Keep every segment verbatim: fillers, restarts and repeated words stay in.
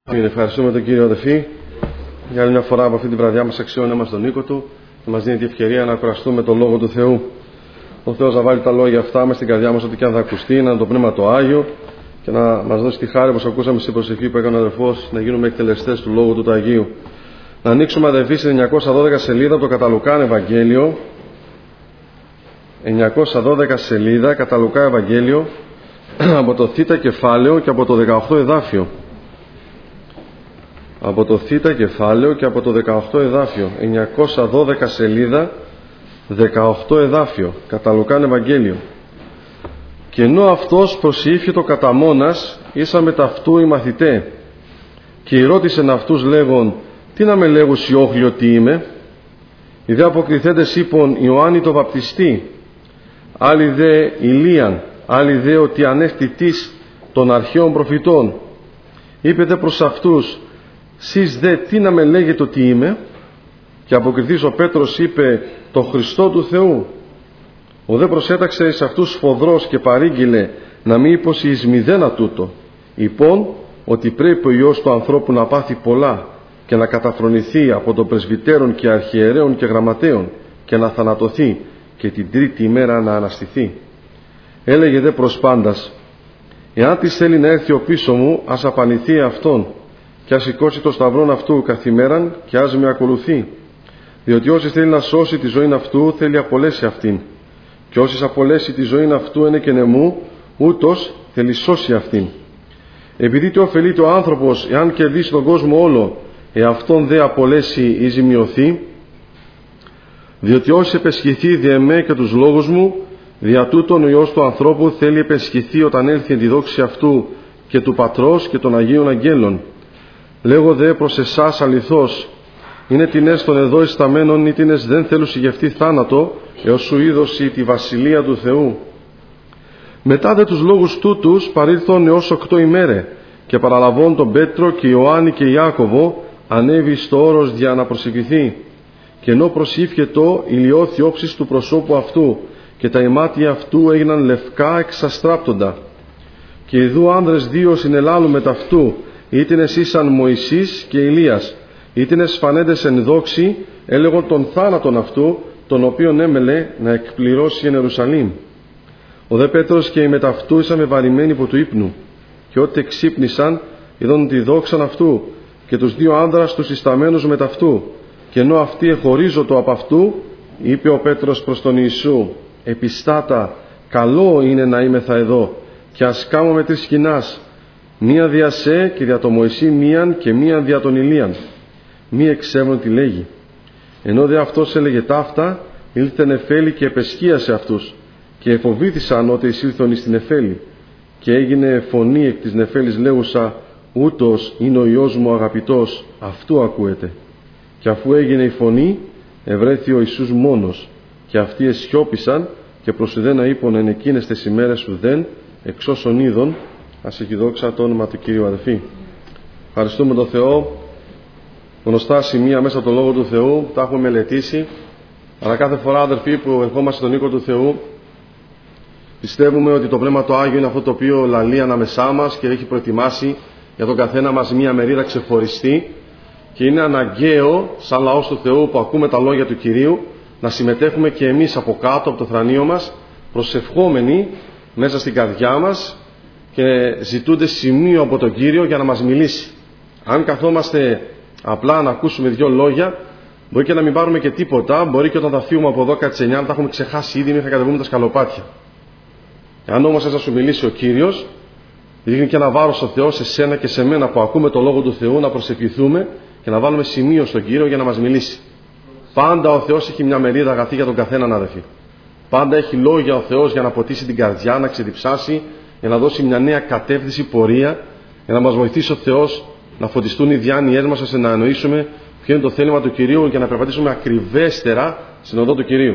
Ευχαριστούμε τον Κύριο, αδελφοί, για άλλη μια φορά από αυτή τη βραδιά μας αξιώνει μας τον οίκο Του και μας δίνει τη ευκαιρία να ακουραστούμε τον Λόγο του Θεού. Ο Θεός να βάλει τα λόγια αυτά μες στην καρδιά μας, ό,τι και αν θα ακουστεί, να είναι το Πνεύμα το Άγιο και να μας δώσει τη χάρη, όπως ακούσαμε στην προσευχή που έκανε ο αδελφός, να γίνουμε εκτελεστές του Λόγου του, του Αγίου. Να ανοίξουμε, αδελφοί, στην εννιακόσια δώδεκα σελίδα από το κατά Λουκάν Ευαγγέλιο. εννιακόσια δώδεκα σελίδα κατά Λουκά Ευαγγέλιο, από το Θ κεφάλαιο και από το δεκαοκτώ εδάφιο. Από το Θ κεφάλαιο και από το δεκαοκτώ εδάφιο. εννιακόσια δώδεκα σελίδα, δεκαοκτώ εδάφιο κατά Λουκάν Ευαγγέλιο. Και ενώ αυτός προσήφιε το καταμόνας, ίσα με ταυτού οι μαθητέ, και ρώτησεν αυτούς λέγον, τι να με λέγουσι όχλιο τι είμαι? Οι δε αποκριθέντες είπον, Ιωάννη το βαπτιστή, άλλοι δε Ηλίαν, άλλοι δε ότι ανέστητης των αρχαίων προφητών. Είπε δε προς αυτούς, σεις δε τι να με λέγετε ότι είμαι? Και αποκριθείς ο Πέτρος είπε, το Χριστό του Θεού. Ο δε προσέταξε εις αυτούς σφοδρός και παρήγγειλε να μη υποσει εις μηδένα τούτο. Υπόν ότι πρέπει ο Υιός του ανθρώπου να πάθει πολλά και να καταφρονηθεί από των πρεσβυτέρων και αρχιερέων και γραμματέων και να θανατωθεί και την τρίτη ημέρα να αναστηθεί. Έλεγε δε προς πάντας, εάν της θέλει να έρθει ο πίσω μου, ας απανηθεί αυτόν και ας σηκώσει το σταυρόν αυτού καθημέραν και ας με ακολουθεί. Διότι όσοι θέλει να σώσει τη ζωή αυτού, θέλει απολέσει αυτήν. Και όσοι απολέσει τη ζωή αυτού είναι και νεμού, ούτως θέλει σώσει αυτήν. Επειδή τι ωφελείται ο άνθρωπος, εάν κερδίσει τον κόσμο όλο, εαυτόν δε απολέσει ή ζημιωθεί? Διότι όσοι επεσχυθεί δι' εμέ και τους λόγους μου, δια τούτον ο Υιός του ανθρώπου θέλει επεσχυθεί όταν έλθει εν τη δόξη αυτού και του Πατρός και των Αγίων Αγγέλων. Λέγω δε προς εσάς αληθώς, είναι τινές των εδώ εισταμένων ή τινές δεν θέλουν συγγευτεί θάνατο, έως σου είδωση τη βασιλεία του Θεού. Μετά δε τους λόγους τούτους παρήλθον έως οκτώ ημέρε και παραλαβών τον Πέτρο και Ιωάννη και Ιάκωβο ανέβη στο όρος για να προσευχηθεί. Και ενώ προσήφιετο ηλιώθη όψης του προσώπου αυτού και τα ημάτια αυτού έγιναν λευκά εξαστράπτοντα. Και ειδού άνδρες δύο συνελάλουν με ταυτού, ήτινες ήσαν Μωυσής και Ηλίας, ήτινες φανέντες εν δόξη, έλεγον τον θάνατον αυτού, τον οποίον έμελε να εκπληρώσει εν Ιερουσαλήμ. Ο δε Πέτρος και οι μεταυτού ήσαν βαρημένοι από του ύπνου, και ό,τι εξύπνησαν, είδον τη δόξαν αυτού, και τους δύο άνδρας τους ισταμένους μεταυτού. Και ενώ αυτοί εχωρίζωτο από αυτού, είπε ο Πέτρος προς τον Ιησού, επιστάτα, καλό είναι να είμεθα εδώ, και ας κάμουμε τρεις σκηνάς, μία δια σε και δια το Μωυσή μίαν και μίαν δια τον Ηλίαν. Μη εξεύρουν τι λέγει. Ενώ δε αυτός έλεγε ταύτα, ήλθε νεφέλη και επεσχίασε αυτούς, και εφοβήθησαν ότι εισήλθον εις την νεφέλη. Και έγινε φωνή εκ της νεφέλης λέγουσα, ούτως είναι ο Υιός μου αγαπητός, αυτού ακούεται. Και αφού έγινε η φωνή, ευρέθη ο Ιησούς μόνος, και αυτοί εσιώπησαν και προς ουδένα είπον εν εκείνες τις ημέρες ουδέν, εξ όσων είδων, ας έχει δόξα το όνομα του Κυρίου, αδελφοί. Ευχαριστούμε τον Θεό. Γνωστά σημεία μέσα από τον Λόγο του Θεού, τα έχουμε μελετήσει, αλλά κάθε φορά, αδελφοί, που ερχόμαστε στον οίκο του Θεού, πιστεύουμε ότι το Πνεύμα το Άγιο είναι αυτό το οποίο λαλεί ανάμεσά μας και έχει προετοιμάσει για τον καθένα μας μία μερίδα ξεχωριστή, και είναι αναγκαίο, σαν λαός του Θεού που ακούμε τα λόγια του Κυρίου, να συμμετέχουμε και εμείς από κάτω από το θρανείο μας, προσευχόμενοι μέσα στην καρδιά μας και ζητούνται σημείο από τον Κύριο για να μας μιλήσει. Αν καθόμαστε απλά να ακούσουμε δύο λόγια, μπορεί και να μην πάρουμε και τίποτα, μπορεί και όταν θα φύγουμε από εδώ κάτι εννιά να τα έχουμε ξεχάσει ήδη, μην θα κατεβούμε τα σκαλοπάτια. Αν όμως θα σου μιλήσει ο Κύριος, δείχνει και ένα βάρος ο Θεός σε σένα και σε μένα που ακούμε το Λόγο του Θεού, να προσευχηθούμε και να βάλουμε σημείο στον Κύριο για να μας μιλήσει. Πάντα ο Θεός έχει μια μερίδα αγαθή για τον καθέναν, αδελφοί. Πάντα έχει λόγια ο Θεός για να ποτίσει την καρδιά, να ξεδιψάσει, για να δώσει μια νέα κατεύθυνση, πορεία, για να μας βοηθήσει ο Θεός να φωτιστούν οι διάνοιές μας, ώστε να εννοήσουμε ποιο είναι το θέλημα του Κυρίου και να περπατήσουμε ακριβέστερα στην οδό του Κυρίου.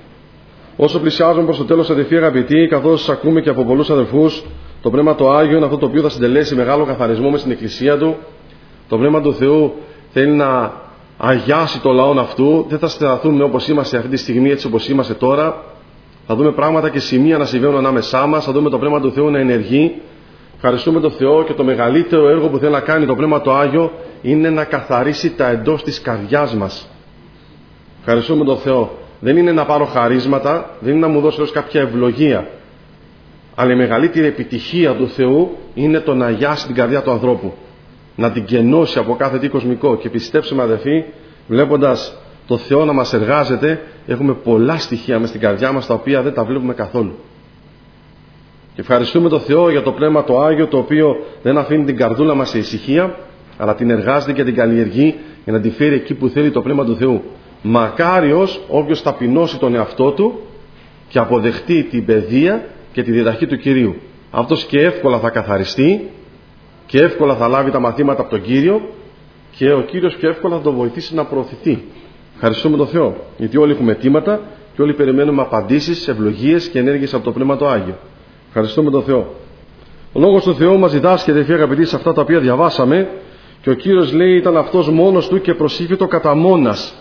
Όσο πλησιάζουμε προς το τέλος, αδελφοί αγαπητοί, καθώς ακούμε και από πολλούς αδελφούς, το Πνεύμα το Άγιο είναι αυτό το οποίο θα συντελέσει μεγάλο καθαρισμό μες στην Εκκλησία του. Το Πνεύμα του Θεού θέλει να αγιάσει το λαό αυτού. Δεν θα σταθούμε όπως είμαστε αυτή τη στιγμή, έτσι όπως είμαστε τώρα. Θα δούμε πράγματα και σημεία να συμβαίνουν ανάμεσά μας. Θα δούμε το Πνεύμα του Θεού να ενεργεί Ευχαριστούμε τον Θεό, και το μεγαλύτερο έργο που θέλει να κάνει το Πνεύμα το Άγιο είναι να καθαρίσει τα εντός της καρδιάς μας. Ευχαριστούμε τον Θεό. Δεν είναι να πάρω χαρίσματα, δεν είναι να μου δώσει κάποια ευλογία. Αλλά η μεγαλύτερη επιτυχία του Θεού είναι το να αγιάσει την καρδιά του ανθρώπου. Να την κενώσει από κάθε τι κοσμικό. Και πιστέψτε, αδελφοί, βλέποντας το Θεό να μας εργάζεται, έχουμε πολλά στοιχεία μες στην καρδιά μας τα οποία δεν τα βλέπουμε καθόλου. Και ευχαριστούμε τον Θεό για το Πνεύμα το Άγιο, το οποίο δεν αφήνει την καρδούλα μας σε ησυχία, αλλά την εργάζεται και την καλλιεργεί για να την φέρει εκεί που θέλει το Πνεύμα του Θεού. Μακάριος όποιος ταπεινώσει τον εαυτό του και αποδεχτεί την παιδεία και τη διδαχή του Κυρίου. Αυτός και εύκολα θα καθαριστεί και εύκολα θα λάβει τα μαθήματα από τον Κύριο, και ο Κύριος πιο εύκολα θα τον βοηθήσει να προωθηθεί. Ευχαριστούμε τον Θεό, γιατί όλοι έχουμε αιτήματα και όλοι περιμένουμε απαντήσεις, ευλογίες και ενέργειες από το Πνεύμα το Άγιο. Ευχαριστούμε τον Θεό. Ο Λόγος του Θεού μας διδάσκεται, φίλοι αγαπητοί, σε αυτά τα οποία διαβάσαμε, και ο Κύριος λέει ήταν αυτός μόνος του και προσήφιτο κατά μόνας.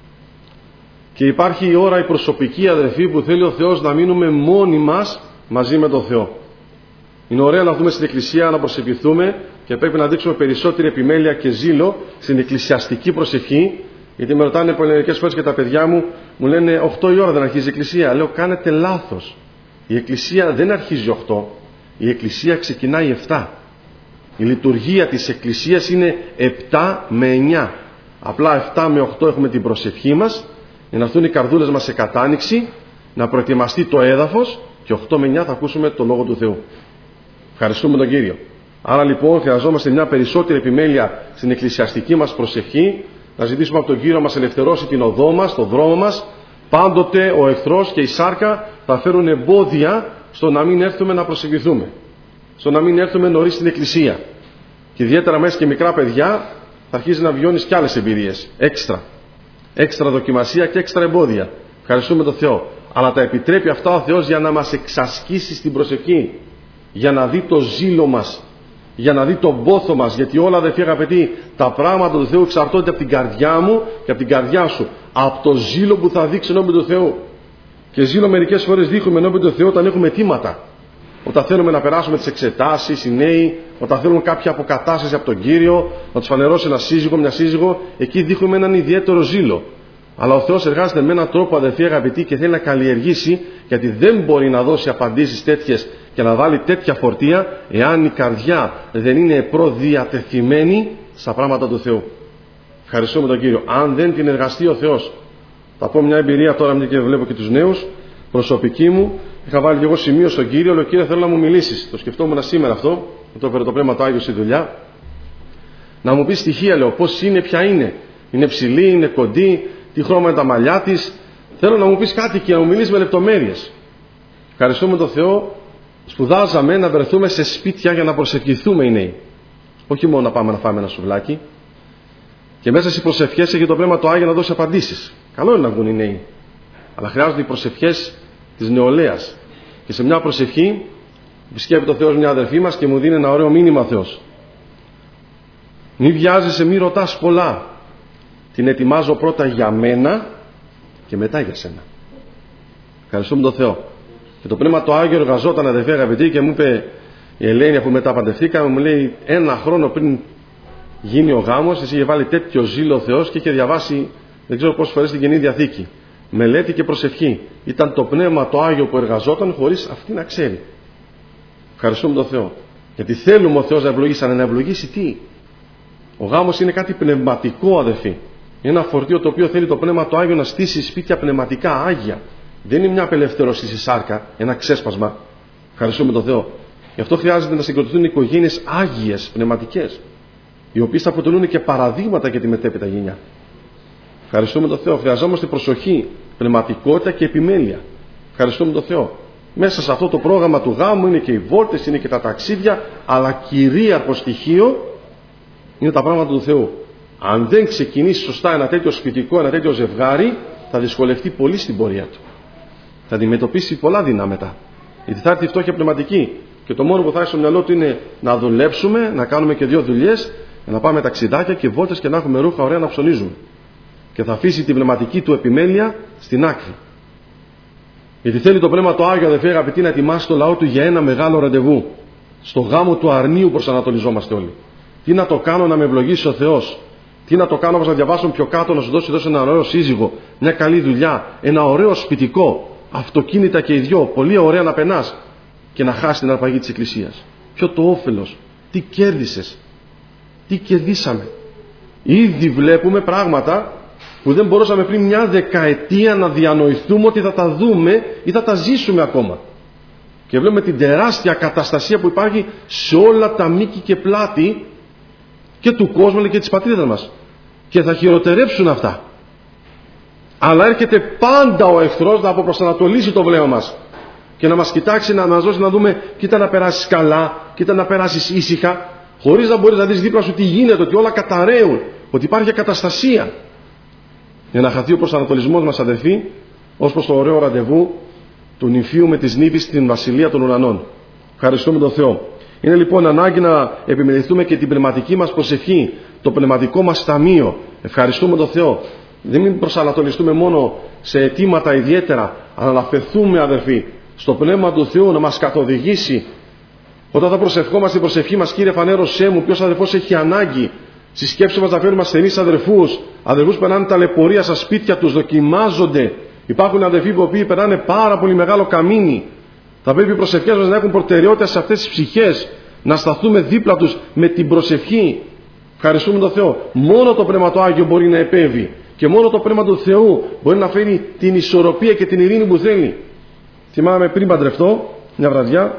Και υπάρχει η ώρα η προσωπική, αδερφοί, που θέλει ο Θεός να μείνουμε μόνοι μας μαζί με τον Θεό. Είναι ωραίο να βγούμε στην Εκκλησία να προσευχηθούμε, και πρέπει να δείξουμε περισσότερη επιμέλεια και ζήλο στην εκκλησιαστική προσευχή, γιατί με ρωτάνε μερικές φορές και τα παιδιά μου, μου λένε οκτώ η ώρα δεν αρχίζει η Εκκλησία. Λέω κάνετε λάθος. Η Εκκλησία δεν αρχίζει οκτώ, η Εκκλησία ξεκινάει επτά. Η λειτουργία της Εκκλησίας είναι επτά με εννιά. Απλά επτά με οκτώ έχουμε την προσευχή μας, για να έρθουν οι καρδούλες μας σε κατάνοιξη, να προετοιμαστεί το έδαφος, και οκτώ με εννιά θα ακούσουμε το Λόγο του Θεού. Ευχαριστούμε τον Κύριο. Άρα λοιπόν χρειαζόμαστε μια περισσότερη επιμέλεια στην εκκλησιαστική μας προσευχή, να ζητήσουμε από τον Κύριο να μας ελευθερώσει την οδό μας, τον δρόμο μας. Πάντοτε ο εχθρός και η σάρκα θα φέρουν εμπόδια στο να μην έρθουμε να προσευχηθούμε, στο να μην έρθουμε νωρίς στην Εκκλησία. Και ιδιαίτερα μέσα και μικρά παιδιά θα αρχίζει να βιώνεις κι άλλες εμπειρίες, έξτρα. Έξτρα δοκιμασία και έξτρα εμπόδια. Ευχαριστούμε τον Θεό. Αλλά τα επιτρέπει αυτά ο Θεός για να μας εξασκήσει στην προσευχή, για να δει το ζήλο μας, για να δει τον πόθο μας. Γιατί όλα, αδελφοί αγαπητοί, τα πράγματα του Θεού εξαρτώνται από την καρδιά μου και από την καρδιά σου, από το ζήλο που θα δείξει ενώπιον του Θεού. Και ζήλο μερικές φορές δείχνουμε ενώπιον του Θεού όταν έχουμε αιτήματα, όταν θέλουμε να περάσουμε τις εξετάσεις, οι νέοι, όταν θέλουν κάποια αποκατάσταση από τον Κύριο, να τους φανερώσει ένα σύζυγο, μια σύζυγο, εκεί δείχνουμε έναν ιδιαίτερο ζήλο. Αλλά ο Θεός εργάζεται με έναν τρόπο, αδελφοί αγαπητοί, και θέλει να καλλιεργήσει, γιατί δεν μπορεί να δώσει απαντήσεις τέτοιες και να βάλει τέτοια φορτία, εάν η καρδιά δεν είναι προδιατεθειμένη στα πράγματα του Θεού. Ευχαριστούμε τον Κύριο. Αν δεν την εργαστεί ο Θεός, θα πω μια εμπειρία τώρα, μια και βλέπω και τους νέους, προσωπική μου. Είχα βάλει και εγώ σημείο στον Κύριο, λέω Κύριε, θέλω να μου μιλήσεις. Το σκεφτόμουν σήμερα αυτό, με το έφερε το Πνεύμα το Άγιο στη δουλειά. Να μου πει στοιχεία, λέω, πώς είναι, ποια είναι. Είναι ψηλή, είναι κοντή, τι χρώμα είναι τα μαλλιά της. Θέλω να μου πεις κάτι και να μου μιλήσεις με λεπτομέρειες. Ευχαριστούμε τον Θεό. Σπουδάζαμε να βρεθούμε σε σπίτια για να προσευχηθούμε οι νέοι. Όχι μόνο να πάμε να φάμε ένα σουβλάκι. Και μέσα στις προσευχές έχει το Πνεύμα το Άγιο να δώσει απαντήσεις. Καλό είναι να βγουν οι νέοι. Αλλά χρειάζονται οι προσευχές της νεολαίας. Και σε μια προσευχή επισκέπτεται ο Θεός μια αδερφή μας και μου δίνει ένα ωραίο μήνυμα ο Θεός. Μη βιάζεσαι, μη ρωτάς πολλά. Την ετοιμάζω πρώτα για μένα και μετά για σένα. Ευχαριστούμε τον Θεό. Και το Πνεύμα το Άγιο εργαζόταν, αδερφοί αγαπητοί, και μου είπε η Ελένη, αφού μετά παντρευτήκαμε, μου λέει ένα χρόνο πριν γίνει ο γάμος, της είχε βάλει τέτοιο ζήλο ο Θεός και είχε διαβάσει δεν ξέρω πόσες φορές την Καινή Διαθήκη. Μελέτη και προσευχή. Ήταν το Πνεύμα το Άγιο που εργαζόταν χωρίς αυτή να ξέρει. Ευχαριστούμε τον Θεό. Γιατί θέλουμε ο Θεός να ευλογήσει, αλλά να ευλογήσει τι? Ο γάμος είναι κάτι πνευματικό, αδερφοί. Είναι ένα φορτίο το οποίο θέλει το Πνεύμα το Άγιο να στήσει σπίτια πνευματικά, άγια. Δεν είναι μια απελευθέρωση στη σάρκα, ένα ξέσπασμα. Ευχαριστούμε τον Θεό. Γι' αυτό χρειάζεται να συγκροτηθούν οικογένειες άγιες, πνευματικές, οι οποίες θα αποτελούν και παραδείγματα για τη μετέπειτα γενιά. Ευχαριστούμε τον Θεό. Χρειαζόμαστε προσοχή, πνευματικότητα και επιμέλεια. Ευχαριστούμε τον Θεό. Μέσα σε αυτό το πρόγραμμα του γάμου είναι και οι βόλτες, είναι και τα ταξίδια, αλλά κυρίαρχο στοιχείο είναι τα πράγματα του Θεού. Αν δεν ξεκινήσει σωστά ένα τέτοιο σπιτικό, ένα τέτοιο ζευγάρι, θα δυσκολευτεί πολύ στην πορεία του. Θα αντιμετωπίσει πολλά δεινά μετά. Γιατί θα έρθει η φτώχεια πνευματική. Και το μόνο που θα έχει στο μυαλό του είναι να δουλέψουμε, να κάνουμε και δύο δουλειές, να πάμε ταξιδάκια και βόλτες και να έχουμε ρούχα ωραία να ψωνίζουμε. Και θα αφήσει την πνευματική του επιμέλεια στην άκρη. Γιατί θέλει το Πνεύμα το Άγιο, αδελφοί αγαπητοί, να ετοιμάσει το λαό του για ένα μεγάλο ραντεβού. Στο γάμο του αρνίου προσανατολιζόμαστε όλοι. Τι να το κάνω να με ευλογήσει ο Θεός. Τι να το κάνω όπως να διαβάσω πιο κάτω, να σου δώσει, δώσει ένα ωραίο σύζυγο, μια καλή δουλειά, ένα ωραίο σπιτικό, αυτοκίνητα και οι δυο, πολύ ωραία να περνάς και να χάσει την αρπαγή της Εκκλησίας. Ποιο το όφελος, τι κέρδισες, τι κερδίσαμε. Ήδη βλέπουμε πράγματα που δεν μπορούσαμε πριν μια δεκαετία να διανοηθούμε ότι θα τα δούμε ή θα τα ζήσουμε ακόμα. Και βλέπουμε την τεράστια καταστασία που υπάρχει σε όλα τα μήκη και πλάτη και του κόσμου αλλά και της πατρίδας μας. Και θα χειροτερέψουν αυτά. Αλλά έρχεται πάντα ο εχθρός να αποπροσανατολίσει το βλέμμα μας και να μας κοιτάξει, να μας δώσει να δούμε, κοίτα να περάσεις καλά, κοίτα να περάσεις ήσυχα, χωρίς να μπορείς να δεις δίπλα σου τι γίνεται, ότι όλα καταραίουν, ότι υπάρχει καταστασία. Για να χαθεί ο προσανατολισμός μας, αδελφοί, ως προς το ωραίο ραντεβού του νυμφίου με τις νύφεις στην βασιλεία των ουρανών. Ευχαριστούμε τον Θεό. Είναι λοιπόν ανάγκη να επιμεληθούμε και την πνευματική μας προσευχή, το πνευματικό μας ταμείο. Ευχαριστούμε τον Θεό. Δεν μην προσανατολιστούμε μόνο σε αιτήματα ιδιαίτερα, αλλά να αφαιθούμε, αδελφοί, στο πνεύμα του Θεού να μας καθοδηγήσει. Όταν θα προσευχόμαστε την προσευχή μας, Κύριε φανέρωσέ μου ποιος αδελφός έχει ανάγκη. Στη σκέψη μας να φέρουμε ασθενείς αδελφούς, αδελφούς που περνάνε ταλαιπωρία στα σπίτια τους, δοκιμάζονται. Υπάρχουν αδελφοί που περνάνε πάρα πολύ μεγάλο καμίνι. Θα πρέπει οι προσευχές μας να έχουν προτεραιότητα σε αυτές τις ψυχές, να σταθούμε δίπλα τους με την προσευχή. Ευχαριστούμε τον Θεό. Μόνο το Πνεύμα το Άγιο μπορεί να επέβει και μόνο το Πνεύμα του Θεού μπορεί να φέρει την ισορροπία και την ειρήνη που θέλει. Θυμάμαι πριν παντρευτώ, μια βραδιά,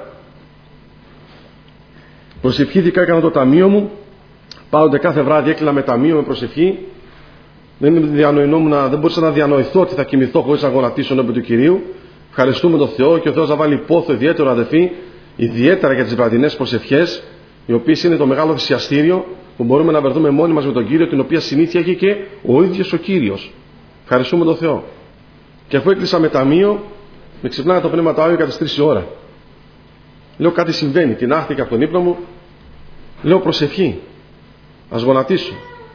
προσευχήθηκα, έκανα το ταμείο μου. Πάντοτε κάθε βράδυ έκλεινα με ταμείο, με προσευχή. Δεν, διανοηνόμουν, δεν μπορούσα να διανοηθώ ότι θα κοιμηθώ χωρίς να γονατίσω ενώπιον του Κυρίου. Ευχαριστούμε τον Θεό και ο Θεός να βάλει πόθο ιδιαίτερο, αδελφοί, ιδιαίτερα για τις βραδινές προσευχές, οι οποίες είναι το μεγάλο θυσιαστήριο που μπορούμε να βρεθούμε μόνοι μας με τον Κύριο, την οποία συνήθεια έχει και ο ίδιος ο Κύριος. Ευχαριστούμε τον Θεό. Και αφού έκλεισα με ταμείο, με ξυπνάει το Πνεύμα του Άγιο κατά τις τρεις η ώρα. Λέω κάτι συμβαίνει, τινάχτηκα από τον ύπνο μου, λέω προσευχή. Ας γονατίσω.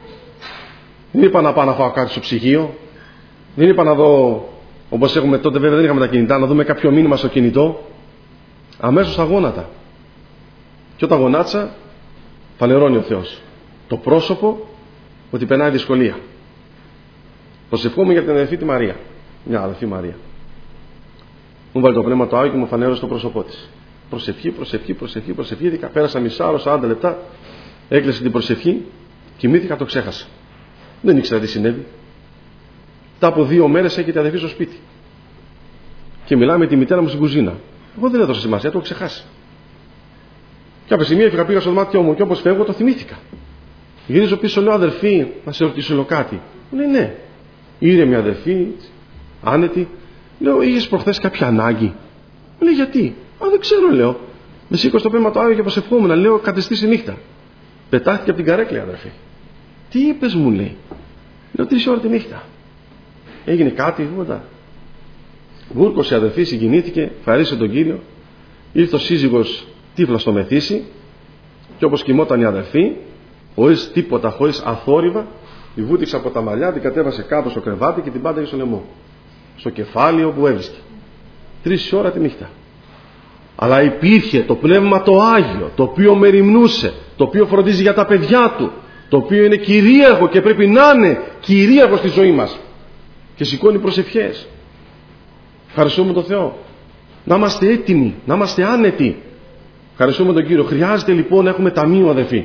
Δεν είπα να πάω να φάω κάτι στο ψυγείο. Δεν είπα να δω, όπως έχουμε τότε, βέβαια δεν είχαμε τα κινητά, να δούμε κάποιο μήνυμα στο κινητό. Αμέσως τα γόνατα. Και όταν γονάτισα, φανερώνει ο Θεός το πρόσωπο ότι περνάει δυσκολία. Προσευχόμουν για την αδελφή τη Μαρία. Μια αδελφή Μαρία. Μου βάλει το Πνεύμα το Άγιο και μου φανέρωσε το πρόσωπό της. Προσευχή, προσευχή, προσευχή, προσευχή. Δίκα, πέρασα μισά ώρα, σαράντα λεπτά. Έκλεισε την προσευχή, κοιμήθηκα, το ξέχασα. Δεν ήξερα τι συνέβη. Μετά από δύο μέρες έχει την αδελφή στο σπίτι. Και μιλάμε με τη μητέρα μου στην κουζίνα. Εγώ δεν έδωσα σημασία, το έχω ξεχάσει. Και από στιγμή έφυγα, πήγα στο δωμάτιό μου και όπως φεύγω το θυμήθηκα. Γυρίζω πίσω, λέω αδερφή, να σε ρωτήσω λέω κάτι. Μου λέει ναι. Ήρεμη αδερφή, άνετη. Λέω, είχες προχθές κάποια ανάγκη? Μου λέει γιατί? Α, δεν ξέρω, λέω. Με σήκωσε το Πνεύμα το Άγιο και προσευχόμουν. Λέω, κατεστήσει νύχτα. Πετάχτηκε από την καρέκλα, αδερφή. Τι είπες, μου λέει? Λέω, τρεις ώρα τη νύχτα. Έγινε κάτι, τίποτα? Βούρκωσε η αδερφή, συγκινήθηκε, ευχαρίστησε τον Κύριο. Ήρθε ο σύζυγος τύφλα στο μεθύσι και όπως κοιμόταν η αδερφή, χωρίς τίποτα, χωρίς αθόρυβα, τη βούτυξε από τα μαλλιά, την κατέβασε κάτω στο κρεβάτι και την πάνταγε στο λαιμό. Στο κεφάλι όπου έβρισκε. Τρεις ώρα τη νύχτα. Αλλά υπήρχε το Πνεύμα το Άγιο, το οποίο μεριμνούσε, το οποίο φροντίζει για τα παιδιά του, το οποίο είναι κυρίαρχο και πρέπει να είναι κυρίαρχο στη ζωή μας και σηκώνει προσευχές. Ευχαριστούμε τον Θεό. Να είμαστε έτοιμοι, να είμαστε άνετοι. Ευχαριστούμε τον Κύριο. Χρειάζεται λοιπόν να έχουμε ταμείο, αδελφοί.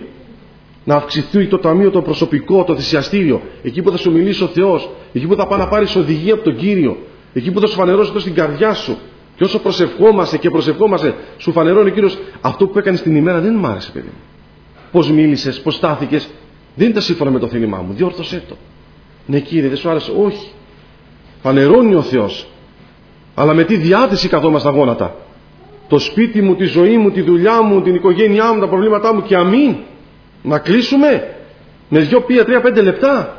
Να αυξηθεί το ταμείο, το προσωπικό, το θυσιαστήριο. Εκεί που θα σου μιλήσει ο Θεός, εκεί που θα πάει να πάρεις οδηγία από τον Κύριο, εκεί που θα σου φανερώσει το στην καρδιά σου. Και όσο προσευχόμαστε και προσευχόμαστε, σου φανερώνει ο Κύριος αυτό που έκανες την ημέρα δεν μ' άρεσε, παιδί μου. Πώς μίλησες, πώς στάθηκες, δεν ήταν σύμφωνα με το θέλημά μου. Διόρθωσέ το. Ναι, Κύριε, δεν σου άρεσε. Όχι. Φανερώνει ο Θεός. Αλλά με τι διάθεση καθόμαστε στα γόνατα. Το σπίτι μου, τη ζωή μου, τη δουλειά μου, την οικογένειά μου, τα προβλήματά μου και αμήν. Να κλείσουμε με δυο, πία, τρία, πέντε λεπτά.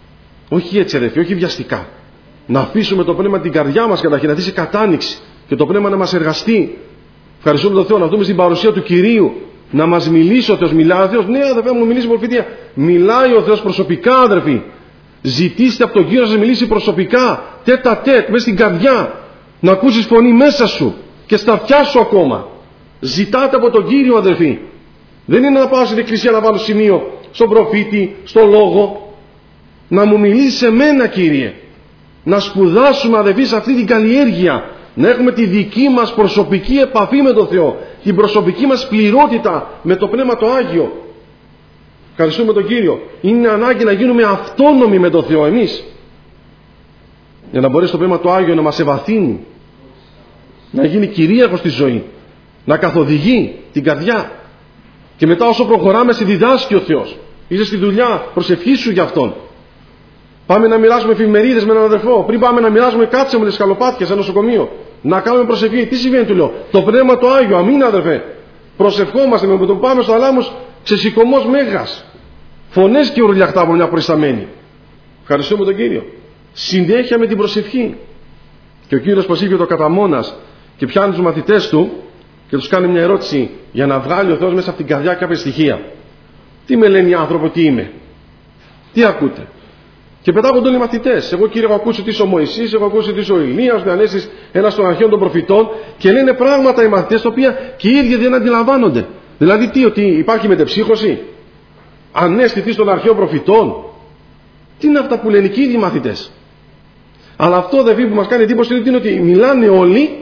Όχι έτσι, αδελφοί, όχι βιαστικά. Να αφήσουμε το πνεύμα την καρδιά μας καταρχήν, να δει κατάνοιξη και το πνεύμα να μας εργαστεί. Ευχαριστούμε τον Θεό, να δούμε στην παρουσία του Κυρίου, να μας μιλήσει ο Θεός. Μιλάει ο Θεός. Ναι, αδερφέ μου, μιλήσει προφητεία. Μιλάει ο Θεός προσωπικά, αδερφοί. Ζητήστε από τον Κύριο να σας μιλήσει προσωπικά, τέτα τέτ, μέσα στην καρδιά. Να ακούσεις φωνή μέσα σου και στα αυτιά σου ακόμα. Ζητάτε από τον Κύριο, αδελφοί. Δεν είναι να πάω στην εκκλησία να βάλω σημείο στον προφήτη, στο λόγο. Να μου μιλήσει σε μένα, Κύριε. Να σπουδάσουμε, αδελφοί, σε αυτή την καλλιέργεια. Να έχουμε τη δική μας προσωπική επαφή με τον Θεό. Την προσωπική μας πληρότητα με το Πνεύμα το Άγιο. Ευχαριστούμε τον Κύριο. Είναι ανάγκη να γίνουμε αυτόνομοι με τον Θεό εμείς. Για να μπορέσει το Πνεύμα το Άγιο να μας ευαθύνει. Να γίνει κυρίαρχο στη ζωή. Να καθοδηγεί την καρδιά. Και μετά όσο προχωράμε σε διδάσκει ο Θεός. Είσαι στη δουλειά, προσευχήσου για Αυτόν. Πάμε να μοιράσουμε εφημερίδες με έναν αδερφό. Πριν πάμε να μοιράσουμε, κάτσε με τις σκαλοπάτια σε νοσοκομείο. Να κάνουμε προσευχή. Τι συμβαίνει, του λέω. Το Πνεύμα το Άγιο, αμήν, αδερφέ. Προσευχόμαστε με το που πάμε στο αλάμους, ξεσηκωμός μέγας. Φωνές και ουρλιαχτά από μια προϊσταμένη. Ευχαριστούμε τον Κύριο. Συνέχεια με την προσευχή. Και ο Κύριος προσήφιε το καταμόνας και πιάνει τους μαθητές του και τους κάνει μια ερώτηση για να βγάλει ο Θεός μέσα από την καρδιά κάποια στοιχεία. Τι με λένε οι άνθρωποι ότι είμαι? Τι ακούτε? Και πετάγονται όλοι οι μαθητές. Εγώ, Κύριε, έχω ακούσει ότι είσαι ο Μωυσής, έχω ακούσει ότι είσαι ο Ηλίας, ο Ανέστης, ένας των αρχαίων των προφητών, και λένε πράγματα οι μαθητές τα οποία και οι ίδιοι δεν αντιλαμβάνονται. Δηλαδή, τι, ότι υπάρχει μετεψύχωση, ανέστηθη των αρχαίων προφητών. Τι είναι αυτά που λένε και οι ίδιοι μαθητές? Αλλά αυτό, δε που μας κάνει εντύπωση είναι ότι μιλάνε όλοι